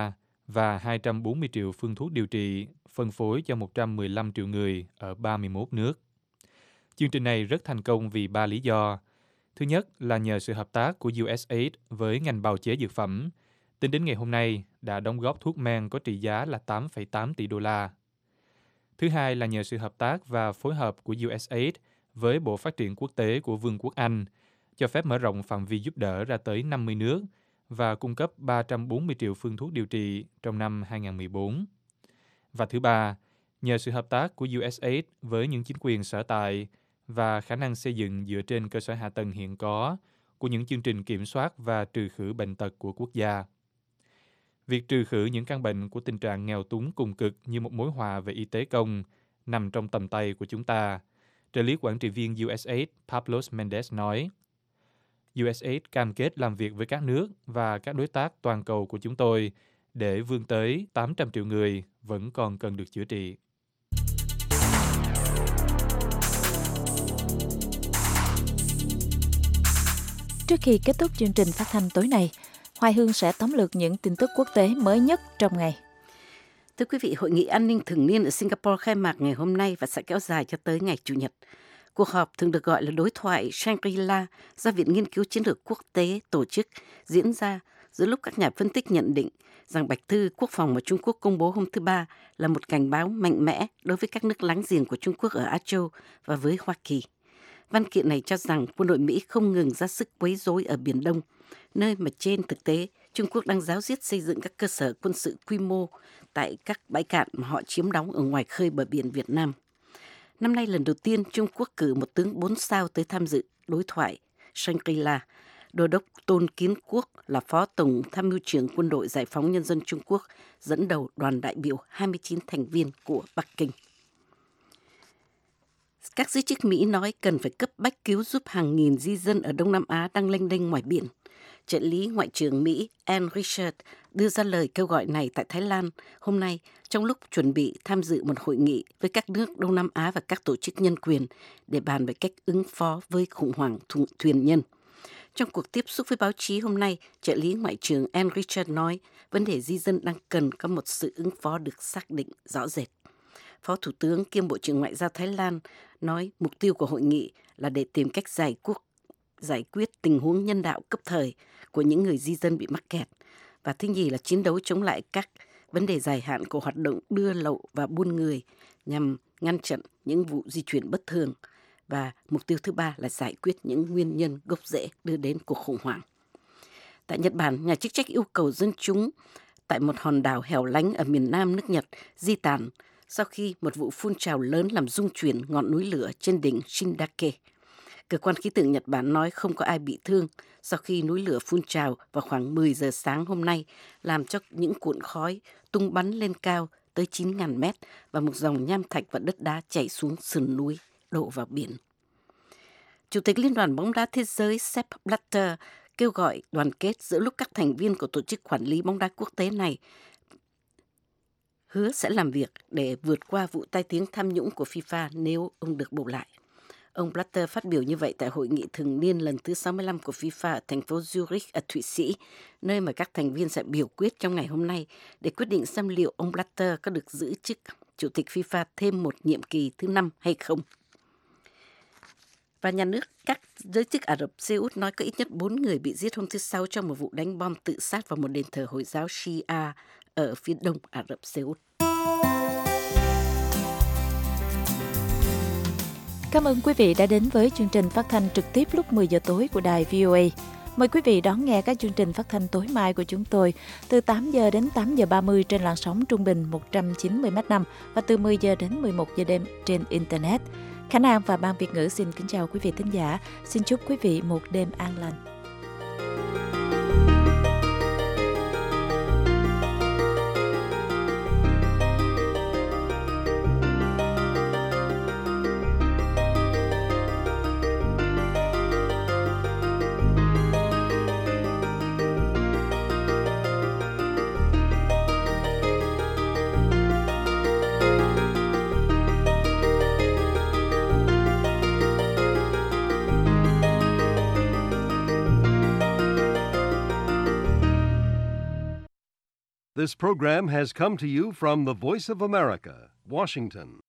và hai trăm bốn mươi triệu phương thuốc điều trị phân phối cho một trăm mười lăm triệu người ở ba mươi mốt nước. Chương trình này rất thành công vì ba lý do. Thứ nhất là nhờ sự hợp tác của u ét a i đê với ngành bào chế dược phẩm, tính đến ngày hôm nay đã đóng góp thuốc men có trị giá là tám phẩy tám tỷ đô la. Thứ hai là nhờ sự hợp tác và phối hợp của u ét a i đê với Bộ Phát triển Quốc tế của Vương quốc Anh, cho phép mở rộng phạm vi giúp đỡ ra tới năm mươi nước và cung cấp ba trăm bốn mươi triệu phương thuốc điều trị trong năm hai không một bốn. Và thứ ba, nhờ sự hợp tác của u ét a i đê với những chính quyền sở tại và khả năng xây dựng dựa trên cơ sở hạ tầng hiện có của những chương trình kiểm soát và trừ khử bệnh tật của quốc gia. Việc trừ khử những căn bệnh của tình trạng nghèo túng cùng cực như một mối họa về y tế công nằm trong tầm tay của chúng ta, trợ lý quản trị viên u ét a i đê Pablos Mendes nói. u ét a i đê cam kết làm việc với các nước và các đối tác toàn cầu của chúng tôi để vươn tới tám trăm triệu người vẫn còn cần được chữa trị. Trước khi kết thúc chương trình phát thanh tối nay, Hoài Hương sẽ tóm lược những tin tức quốc tế mới nhất trong ngày. Thưa quý vị, Hội nghị an ninh thường niên ở Singapore khai mạc ngày hôm nay và sẽ kéo dài cho tới ngày Chủ nhật. Cuộc họp thường được gọi là đối thoại Shangri-La do Viện Nghiên cứu Chiến lược Quốc tế tổ chức diễn ra giữa lúc các nhà phân tích nhận định rằng Bạch thư Quốc phòng mà Trung Quốc công bố hôm thứ Ba là một cảnh báo mạnh mẽ đối với các nước láng giềng của Trung Quốc ở Á Châu và với Hoa Kỳ. Văn kiện này cho rằng quân đội Mỹ không ngừng ra sức quấy rối ở Biển Đông, nơi mà trên thực tế Trung Quốc đang ráo riết xây dựng các cơ sở quân sự quy mô tại các bãi cạn mà họ chiếm đóng ở ngoài khơi bờ biển Việt Nam. Năm nay lần đầu tiên Trung Quốc cử một tướng bốn sao tới tham dự đối thoại Shangri-La. Đô đốc Tôn Kiến Quốc là Phó Tổng Tham mưu trưởng Quân đội Giải phóng Nhân dân Trung Quốc dẫn đầu đoàn đại biểu hai mươi chín thành viên của Bắc Kinh. Các giới chức Mỹ nói cần phải cấp bách cứu giúp hàng nghìn di dân ở Đông Nam Á đang lênh đênh ngoài biển. Trợ lý Ngoại trưởng Mỹ Ann Richard đưa ra lời kêu gọi này tại Thái Lan hôm nay trong lúc chuẩn bị tham dự một hội nghị với các nước Đông Nam Á và các tổ chức nhân quyền để bàn về cách ứng phó với khủng hoảng thuyền nhân. Trong cuộc tiếp xúc với báo chí hôm nay, trợ lý Ngoại trưởng Ann Richard nói vấn đề di dân đang cần có một sự ứng phó được xác định rõ rệt. Phó Thủ tướng kiêm Bộ trưởng Ngoại giao Thái Lan nói mục tiêu của hội nghị là để tìm cách giải quyết, giải quyết tình huống nhân đạo cấp thời của những người di dân bị mắc kẹt. Và thứ nhì là chiến đấu chống lại các vấn đề dài hạn của hoạt động đưa lậu và buôn người nhằm ngăn chặn những vụ di chuyển bất thường. Và mục tiêu thứ ba là giải quyết những nguyên nhân gốc rễ đưa đến cuộc khủng hoảng. Tại Nhật Bản, nhà chức trách yêu cầu dân chúng tại một hòn đảo hẻo lánh ở miền nam nước Nhật di tản sau khi một vụ phun trào lớn làm rung chuyển ngọn núi lửa trên đỉnh Shindake. Cơ quan khí tượng Nhật Bản nói không có ai bị thương sau khi núi lửa phun trào vào khoảng mười giờ sáng hôm nay, làm cho những cuộn khói tung bắn lên cao tới chín nghìn mét và một dòng nham thạch và đất đá chảy xuống sườn núi, đổ vào biển. Chủ tịch Liên đoàn bóng đá thế giới Sepp Blatter kêu gọi đoàn kết giữa lúc các thành viên của tổ chức quản lý bóng đá quốc tế này hứa sẽ làm việc để vượt qua vụ tai tiếng tham nhũng của FIFA nếu ông được bầu lại. Ông Blatter phát biểu như vậy tại hội nghị thường niên lần thứ sáu mươi lăm của FIFA ở thành phố Zurich ở Thụy Sĩ, nơi mà các thành viên sẽ biểu quyết trong ngày hôm nay để quyết định xem liệu ông Blatter có được giữ chức Chủ tịch FIFA thêm một nhiệm kỳ thứ năm hay không. Và nhà nước các giới chức Ả Rập Xê Út nói có ít nhất bốn người bị giết hôm thứ Sáu trong một vụ đánh bom tự sát vào một đền thờ Hồi giáo Shia ở phía đông Ả Rập Xê Út. Cảm ơn quý vị đã đến với chương trình phát thanh trực tiếp lúc mười giờ tối của đài vê o a. Mời quý vị đón nghe các chương trình phát thanh tối mai của chúng tôi từ tám giờ đến tám giờ ba mươi trên làn sóng trung bình một trăm chín mươi mét năm và từ mười giờ đến mười một giờ đêm trên Internet. Khánh An và Ban Việt ngữ xin kính chào quý vị thính giả. Xin chúc quý vị một đêm an lành. This program has come to you from the Voice of America, Washington.